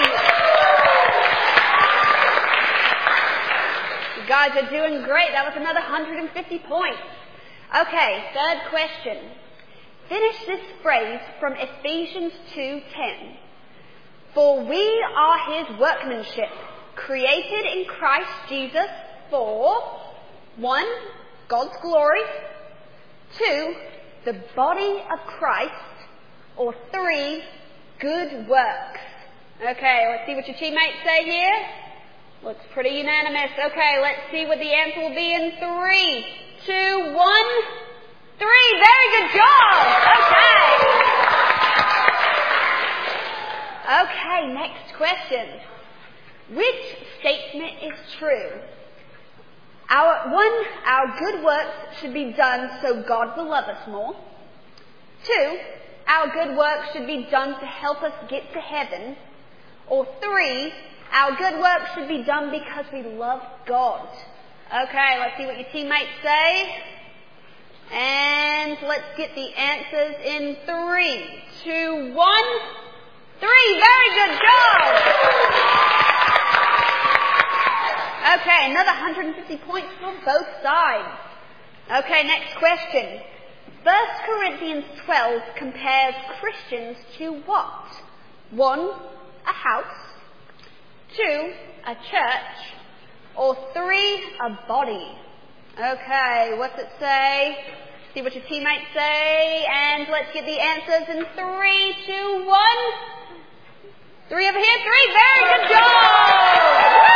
You guys are doing great. That was another one hundred fifty points. Okay, third question. Finish this phrase from Ephesians two ten. For we are his workmanship, created in Christ Jesus for, one, God's glory. Two, the body of Christ. Or three, good works. Okay, let's see what your teammates say here. Looks pretty unanimous. Okay, let's see what the answer will be in three, two, one, three. Very good job. Okay. Okay, next question. Which statement is true? Our, one, our good works should be done so God will love us more. Two, our good works should be done to help us get to heaven. Or three, our good works should be done because we love God. Okay, let's see what your teammates say. And let's get the answers in three, two, one, three. Very good job. Okay, another one hundred fifty points from both sides. Okay, next question. First Corinthians twelve compares Christians to what? One, a house. Two, a church. Or three, a body. Okay, what's it say? See what your teammates say. And let's get the answers in three, two, one. Three over here. Three. Very good job.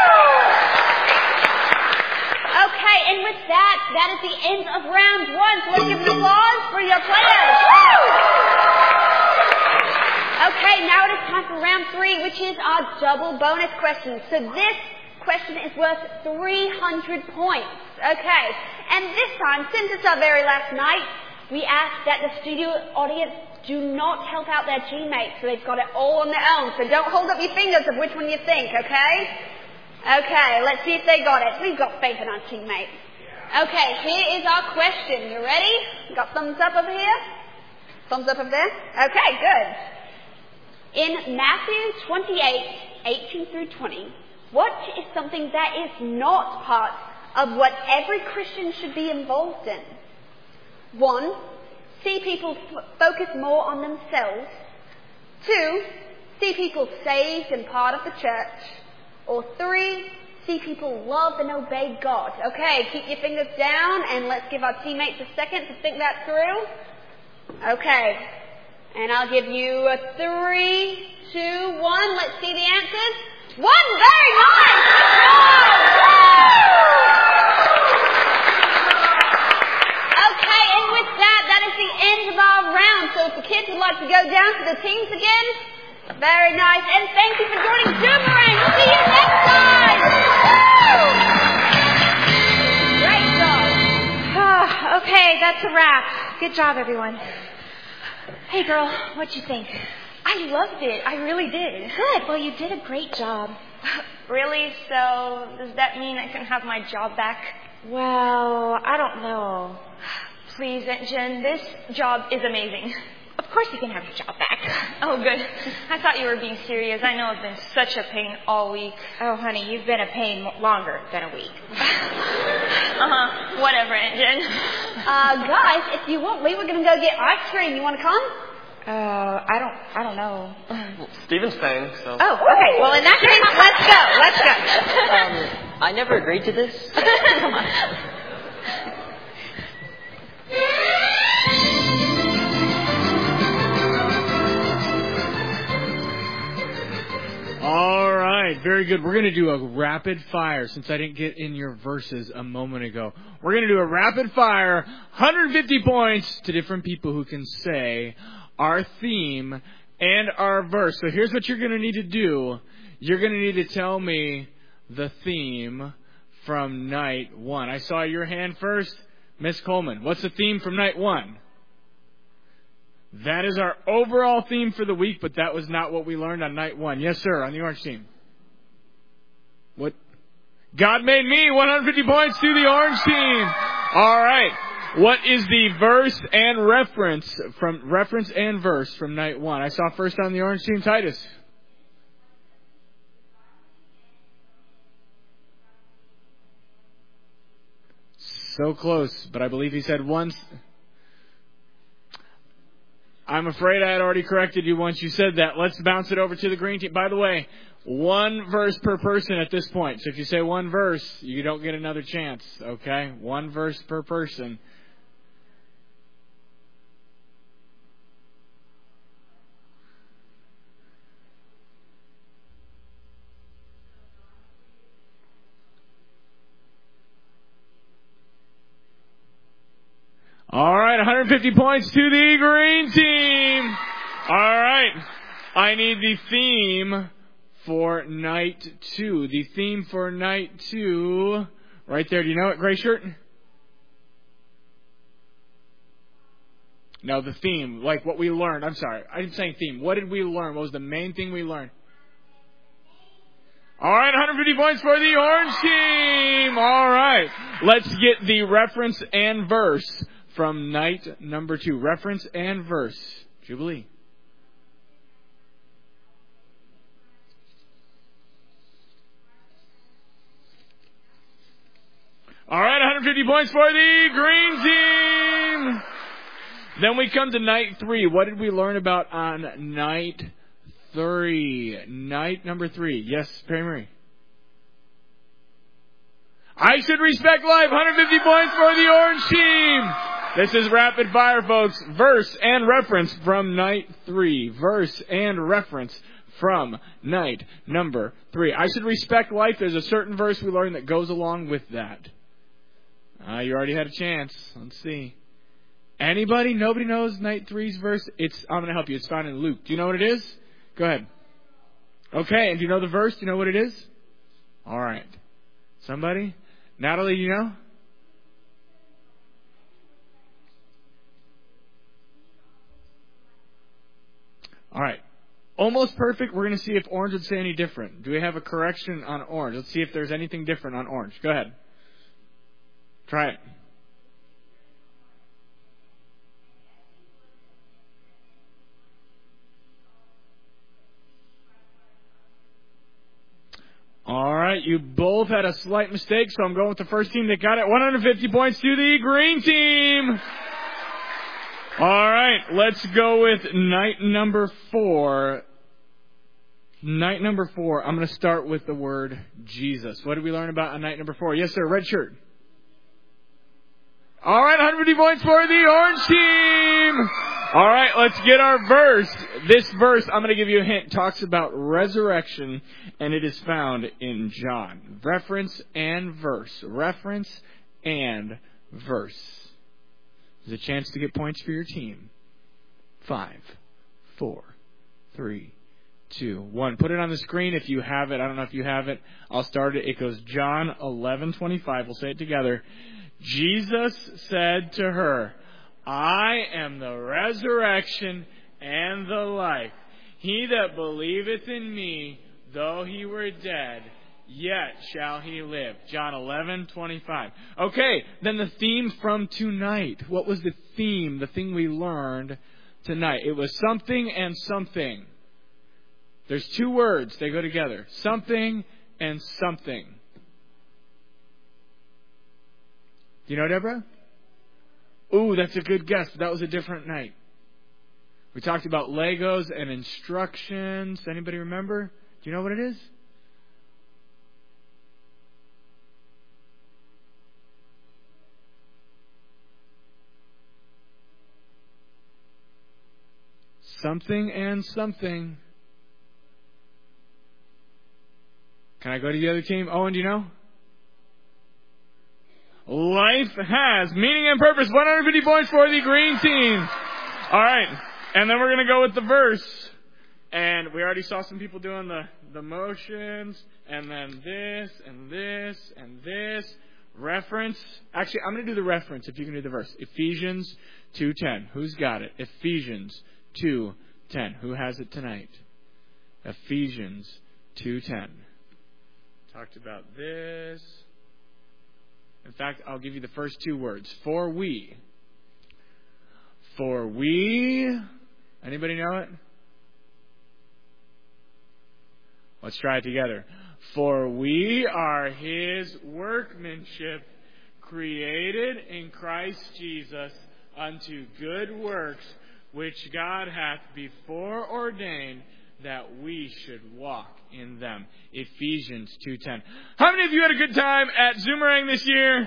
Okay, and with that, that is the end of round one. So let's give an applause for your players. Okay, now it is time for round three, which is our double bonus question. So this question is worth three hundred points. Okay, and this time, since it's our very last night, we ask that the studio audience do not help out their teammates, so they've got it all on their own. So don't hold up your fingers of which one you think, okay? Okay, let's see if they got it. We've got faith in our teammates. Okay, here is our question. You ready? Got thumbs up over here? Thumbs up over there? Okay, good. In Matthew twenty-eight, eighteen through twenty, what is something that is not part of what every Christian should be involved in? One, see people f- focus more on themselves. Two, see people saved and part of the church. Or three, see people love and obey God. Okay, keep your fingers down and let's give our teammates a second to think that through. Okay, and I'll give you a three, two, one. Let's see the answers. One, very nice! Okay, and with that, that is the end of our round. So if the kids would like to go down to the teams again, very nice. And thank you for joining Zoomerang. We'll see you next time. Great job. Okay, that's a wrap. Good job, everyone. Hey, girl, what'd you think? I loved it. I really did. Good. Well, you did a great job. Really? So does that mean I can have my job back? Well, I don't know. Please, Aunt Jen, this job is amazing. Of course you can have your job back. Oh, good. I thought you were being serious. I know I've been such a pain all week. Oh, honey, you've been a pain longer than a week. uh-huh. Whatever, Aunt Jen. Uh, guys, if you want, we were going to go get ice cream. You want to come? Uh, I don't, I don't know. Well, Steven's paying, so. Oh, okay. Well, in that case, let's go. Let's Um, I never agreed to this. Come on. All right, very good. We're going to do a rapid fire since I didn't get in your verses a moment ago. We're going to do a rapid fire, one hundred fifty points to different people who can say our theme and our verse. So here's what you're going to need to do. You're going to need to tell me the theme from night one. I saw your hand first. Miss Coleman, what's the theme from night one? That is our overall theme for the week, but that was not what we learned on night one. Yes, sir, on the orange team. What? God made me, one hundred fifty points to the orange team. All right. What is the verse and reference from reference and verse from night one? I saw first on the orange team, Titus. So close, but I believe he said once. I'm afraid I had already corrected you once you said that. Let's bounce it over to the green team. By the way, one verse per person at this point. So if you say one verse, you don't get another chance, okay? One verse per person. All right, one hundred fifty points to the green team. All right. I need the theme for night two. The theme for night two, right there. Do you know it, gray shirt? No, the theme, like what we learned. I'm sorry, I'm saying theme. What did we learn? What was the main thing we learned? All right, one hundred fifty points for the orange team. All right. Let's get the reference and verse from night number two. Reference and verse. Jubilee. All right, one hundred fifty points for the green team. Then we come to night three. What did we learn about on night three? Night number three. Yes, Perry Marie. I should respect life. one hundred fifty points for the orange team. This is rapid fire, folks. Verse and reference from night three. Verse and reference from night number three. I should respect life. There's a certain verse we learned that goes along with that. Uh, you already had a chance. Let's see. Anybody? Nobody knows night three's verse? It's. I'm going to help you. It's found in Luke. Do you know what it is? Go ahead. Okay. And do you know the verse? Do you know what it is? All right. Somebody? Natalie, you know? All right. Almost perfect. We're going to see if orange would say any different. Do we have a correction on orange? Let's see if there's anything different on orange. Go ahead. Try it. All right, you both had a slight mistake, so I'm going with the first team that got it. one hundred fifty points to the green team. All right, let's go with night number four. Night number four, I'm going to start with the word Jesus. What did we learn about on night number four? Yes, sir. Red shirt. All right, one hundred fifty points for the orange team. All right, let's get our verse. This verse, I'm going to give you a hint, talks about resurrection, and it is found in John. Reference and verse. Reference and verse. There's a chance to get points for your team. Five, four, three, two, one. Put it on the screen if you have it. I don't know if you have it. I'll start it. It goes John eleven twenty-five. We'll say it together. Jesus said to her, I am the resurrection and the life. He that believeth in me, though he were dead, yet shall he live. John eleven twenty-five. Okay, then the theme from tonight. What was the theme, the thing we learned tonight? It was something and something. There's two words. They go together. Something and something. Do you know, Deborah? Ooh, that's a good guess, but that was a different night. We talked about Legos and instructions. Anybody remember? Do you know what it is? Something and something. Can I go to the other team? Owen, do you know? Life has meaning and purpose. one hundred fifty points for the green team. All right. And then we're going to go with the verse. And we already saw some people doing the, the motions. And then this and this and this. Reference. Actually, I'm going to do the reference if you can do the verse. Ephesians two ten. Who's got it? Ephesians two ten. Who has it tonight? Ephesians two ten. Talked about this. In fact, I'll give you the first two words. For we. For we. Anybody know it? Let's try it together. For we are His workmanship, created in Christ Jesus unto good works, which God hath before ordained that we should walk in them. Ephesians two ten. How many of you had a good time at Zoomerang this year?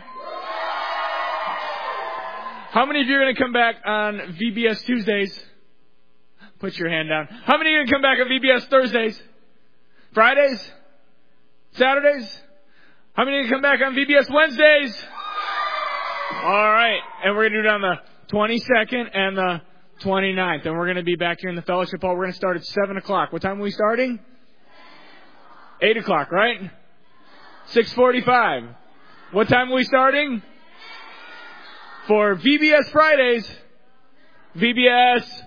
How many of you are going to come back on V B S Tuesdays? Put your hand down. How many are going to come back on V B S Thursdays? Fridays? Saturdays? How many are going to come back on V B S Wednesdays? All right. And we're going to do it on the twenty-second and the twenty-ninth. And we're going to be back here in the fellowship hall. We're going to start at seven o'clock. What time are we starting? eight o'clock, right? six forty-five. What time are we starting? For V B S Fridays. V B S.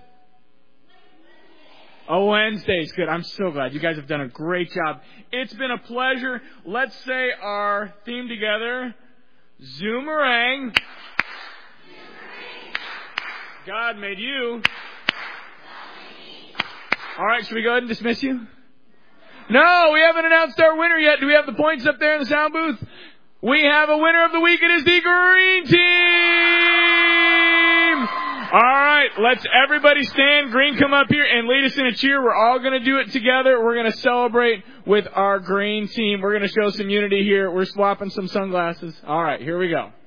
Oh, Wednesdays. Good. I'm so glad. You guys have done a great job. It's been a pleasure. Let's say our theme together. Zoomerang. God made you. All right, should we go ahead and dismiss you? No, we haven't announced our winner yet. Do we have the points up there in the sound booth? We have a winner of the week. It is the green team. All right, let's everybody stand. Green, come up here and lead us in a cheer. We're all going to do it together. We're going to celebrate with our green team. We're going to show some unity here. We're swapping some sunglasses. All right, here we go.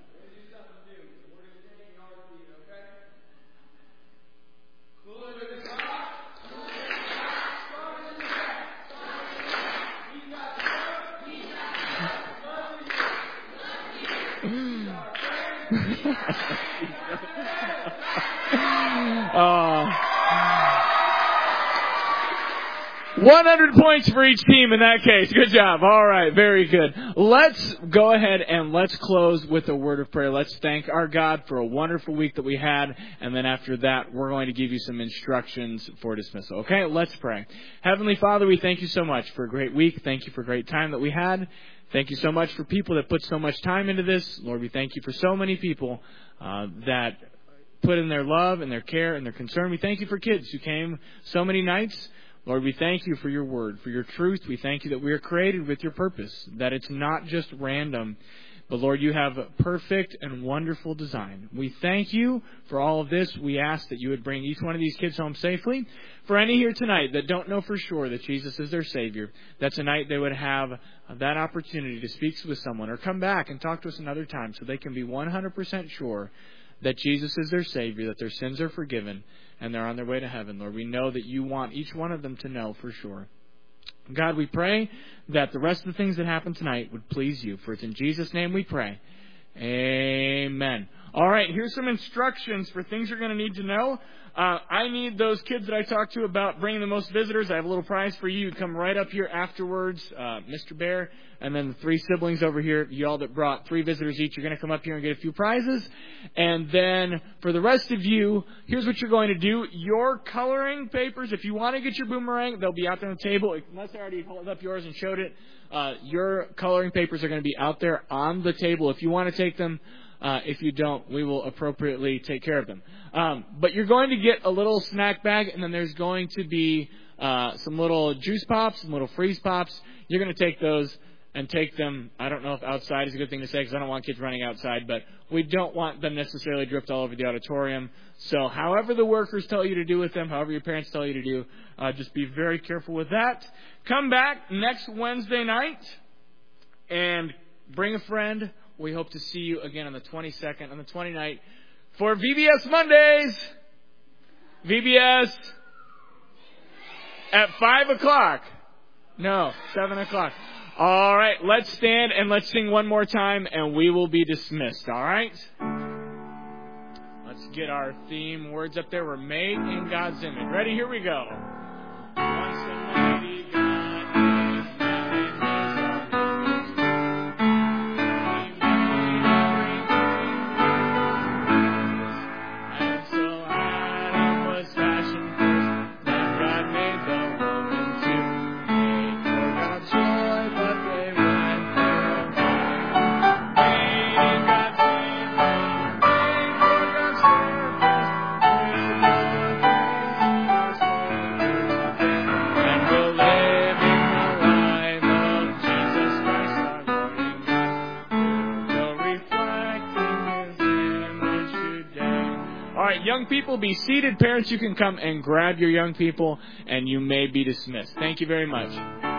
uh, one hundred points for each team in that case. Good job. All right. Very good. Let's go ahead and let's close with a word of prayer. Let's thank our God for a wonderful week that we had. And then after that, we're going to give you some instructions for dismissal. Okay. Let's pray. Heavenly Father, we thank you so much for a great week. Thank you for a great time that we had. Thank you so much for people that put so much time into this. Lord, we thank you for so many people uh, that put in their love and their care and their concern. We thank you for kids who came so many nights. Lord, we thank you for your word, for your truth. We thank you that we are created with your purpose, that it's not just random, But Lord, you have perfect and wonderful design. We thank you for all of this. We ask that you would bring each one of these kids home safely. For any here tonight that don't know for sure that Jesus is their Savior, that tonight they would have that opportunity to speak with someone or come back and talk to us another time so they can be one hundred percent sure that Jesus is their Savior, that their sins are forgiven, and they're on their way to heaven. Lord, we know that you want each one of them to know for sure. God, we pray that the rest of the things that happen tonight would please you. For it's in Jesus' name we pray. Amen. All right, here's some instructions for things you're going to need to know. Uh, I need those kids that I talked to about bringing the most visitors. I have a little prize for you. Come right up here afterwards, uh, Mister Bear, and then the three siblings over here, you all that brought three visitors each, you're going to come up here and get a few prizes. And then for the rest of you, here's what you're going to do. Your coloring papers, if you want to get your boomerang, they'll be out there on the table. Unless I already held up yours and showed it, uh, your coloring papers are going to be out there on the table. If you want to take them, Uh, if you don't, we will appropriately take care of them. Um, but you're going to get a little snack bag, and then there's going to be uh, some little juice pops, some little freeze pops. You're going to take those and take them. I don't know if outside is a good thing to say because I don't want kids running outside, but we don't want them necessarily drift all over the auditorium. So however the workers tell you to do with them, however your parents tell you to do, uh, just be very careful with that. Come back next Wednesday night and bring a friend. We hope to see you again on the twenty-second, on the twenty-ninth, for V B S Mondays. V B S at five o'clock. No, seven o'clock. All right, let's stand and let's sing one more time, and we will be dismissed, all right? Let's get our theme words up there. We're made in God's image. Ready? Here we go. Once the mighty God. Young people, be seated. Parents, you can come and grab your young people, and you may be dismissed. Thank you very much.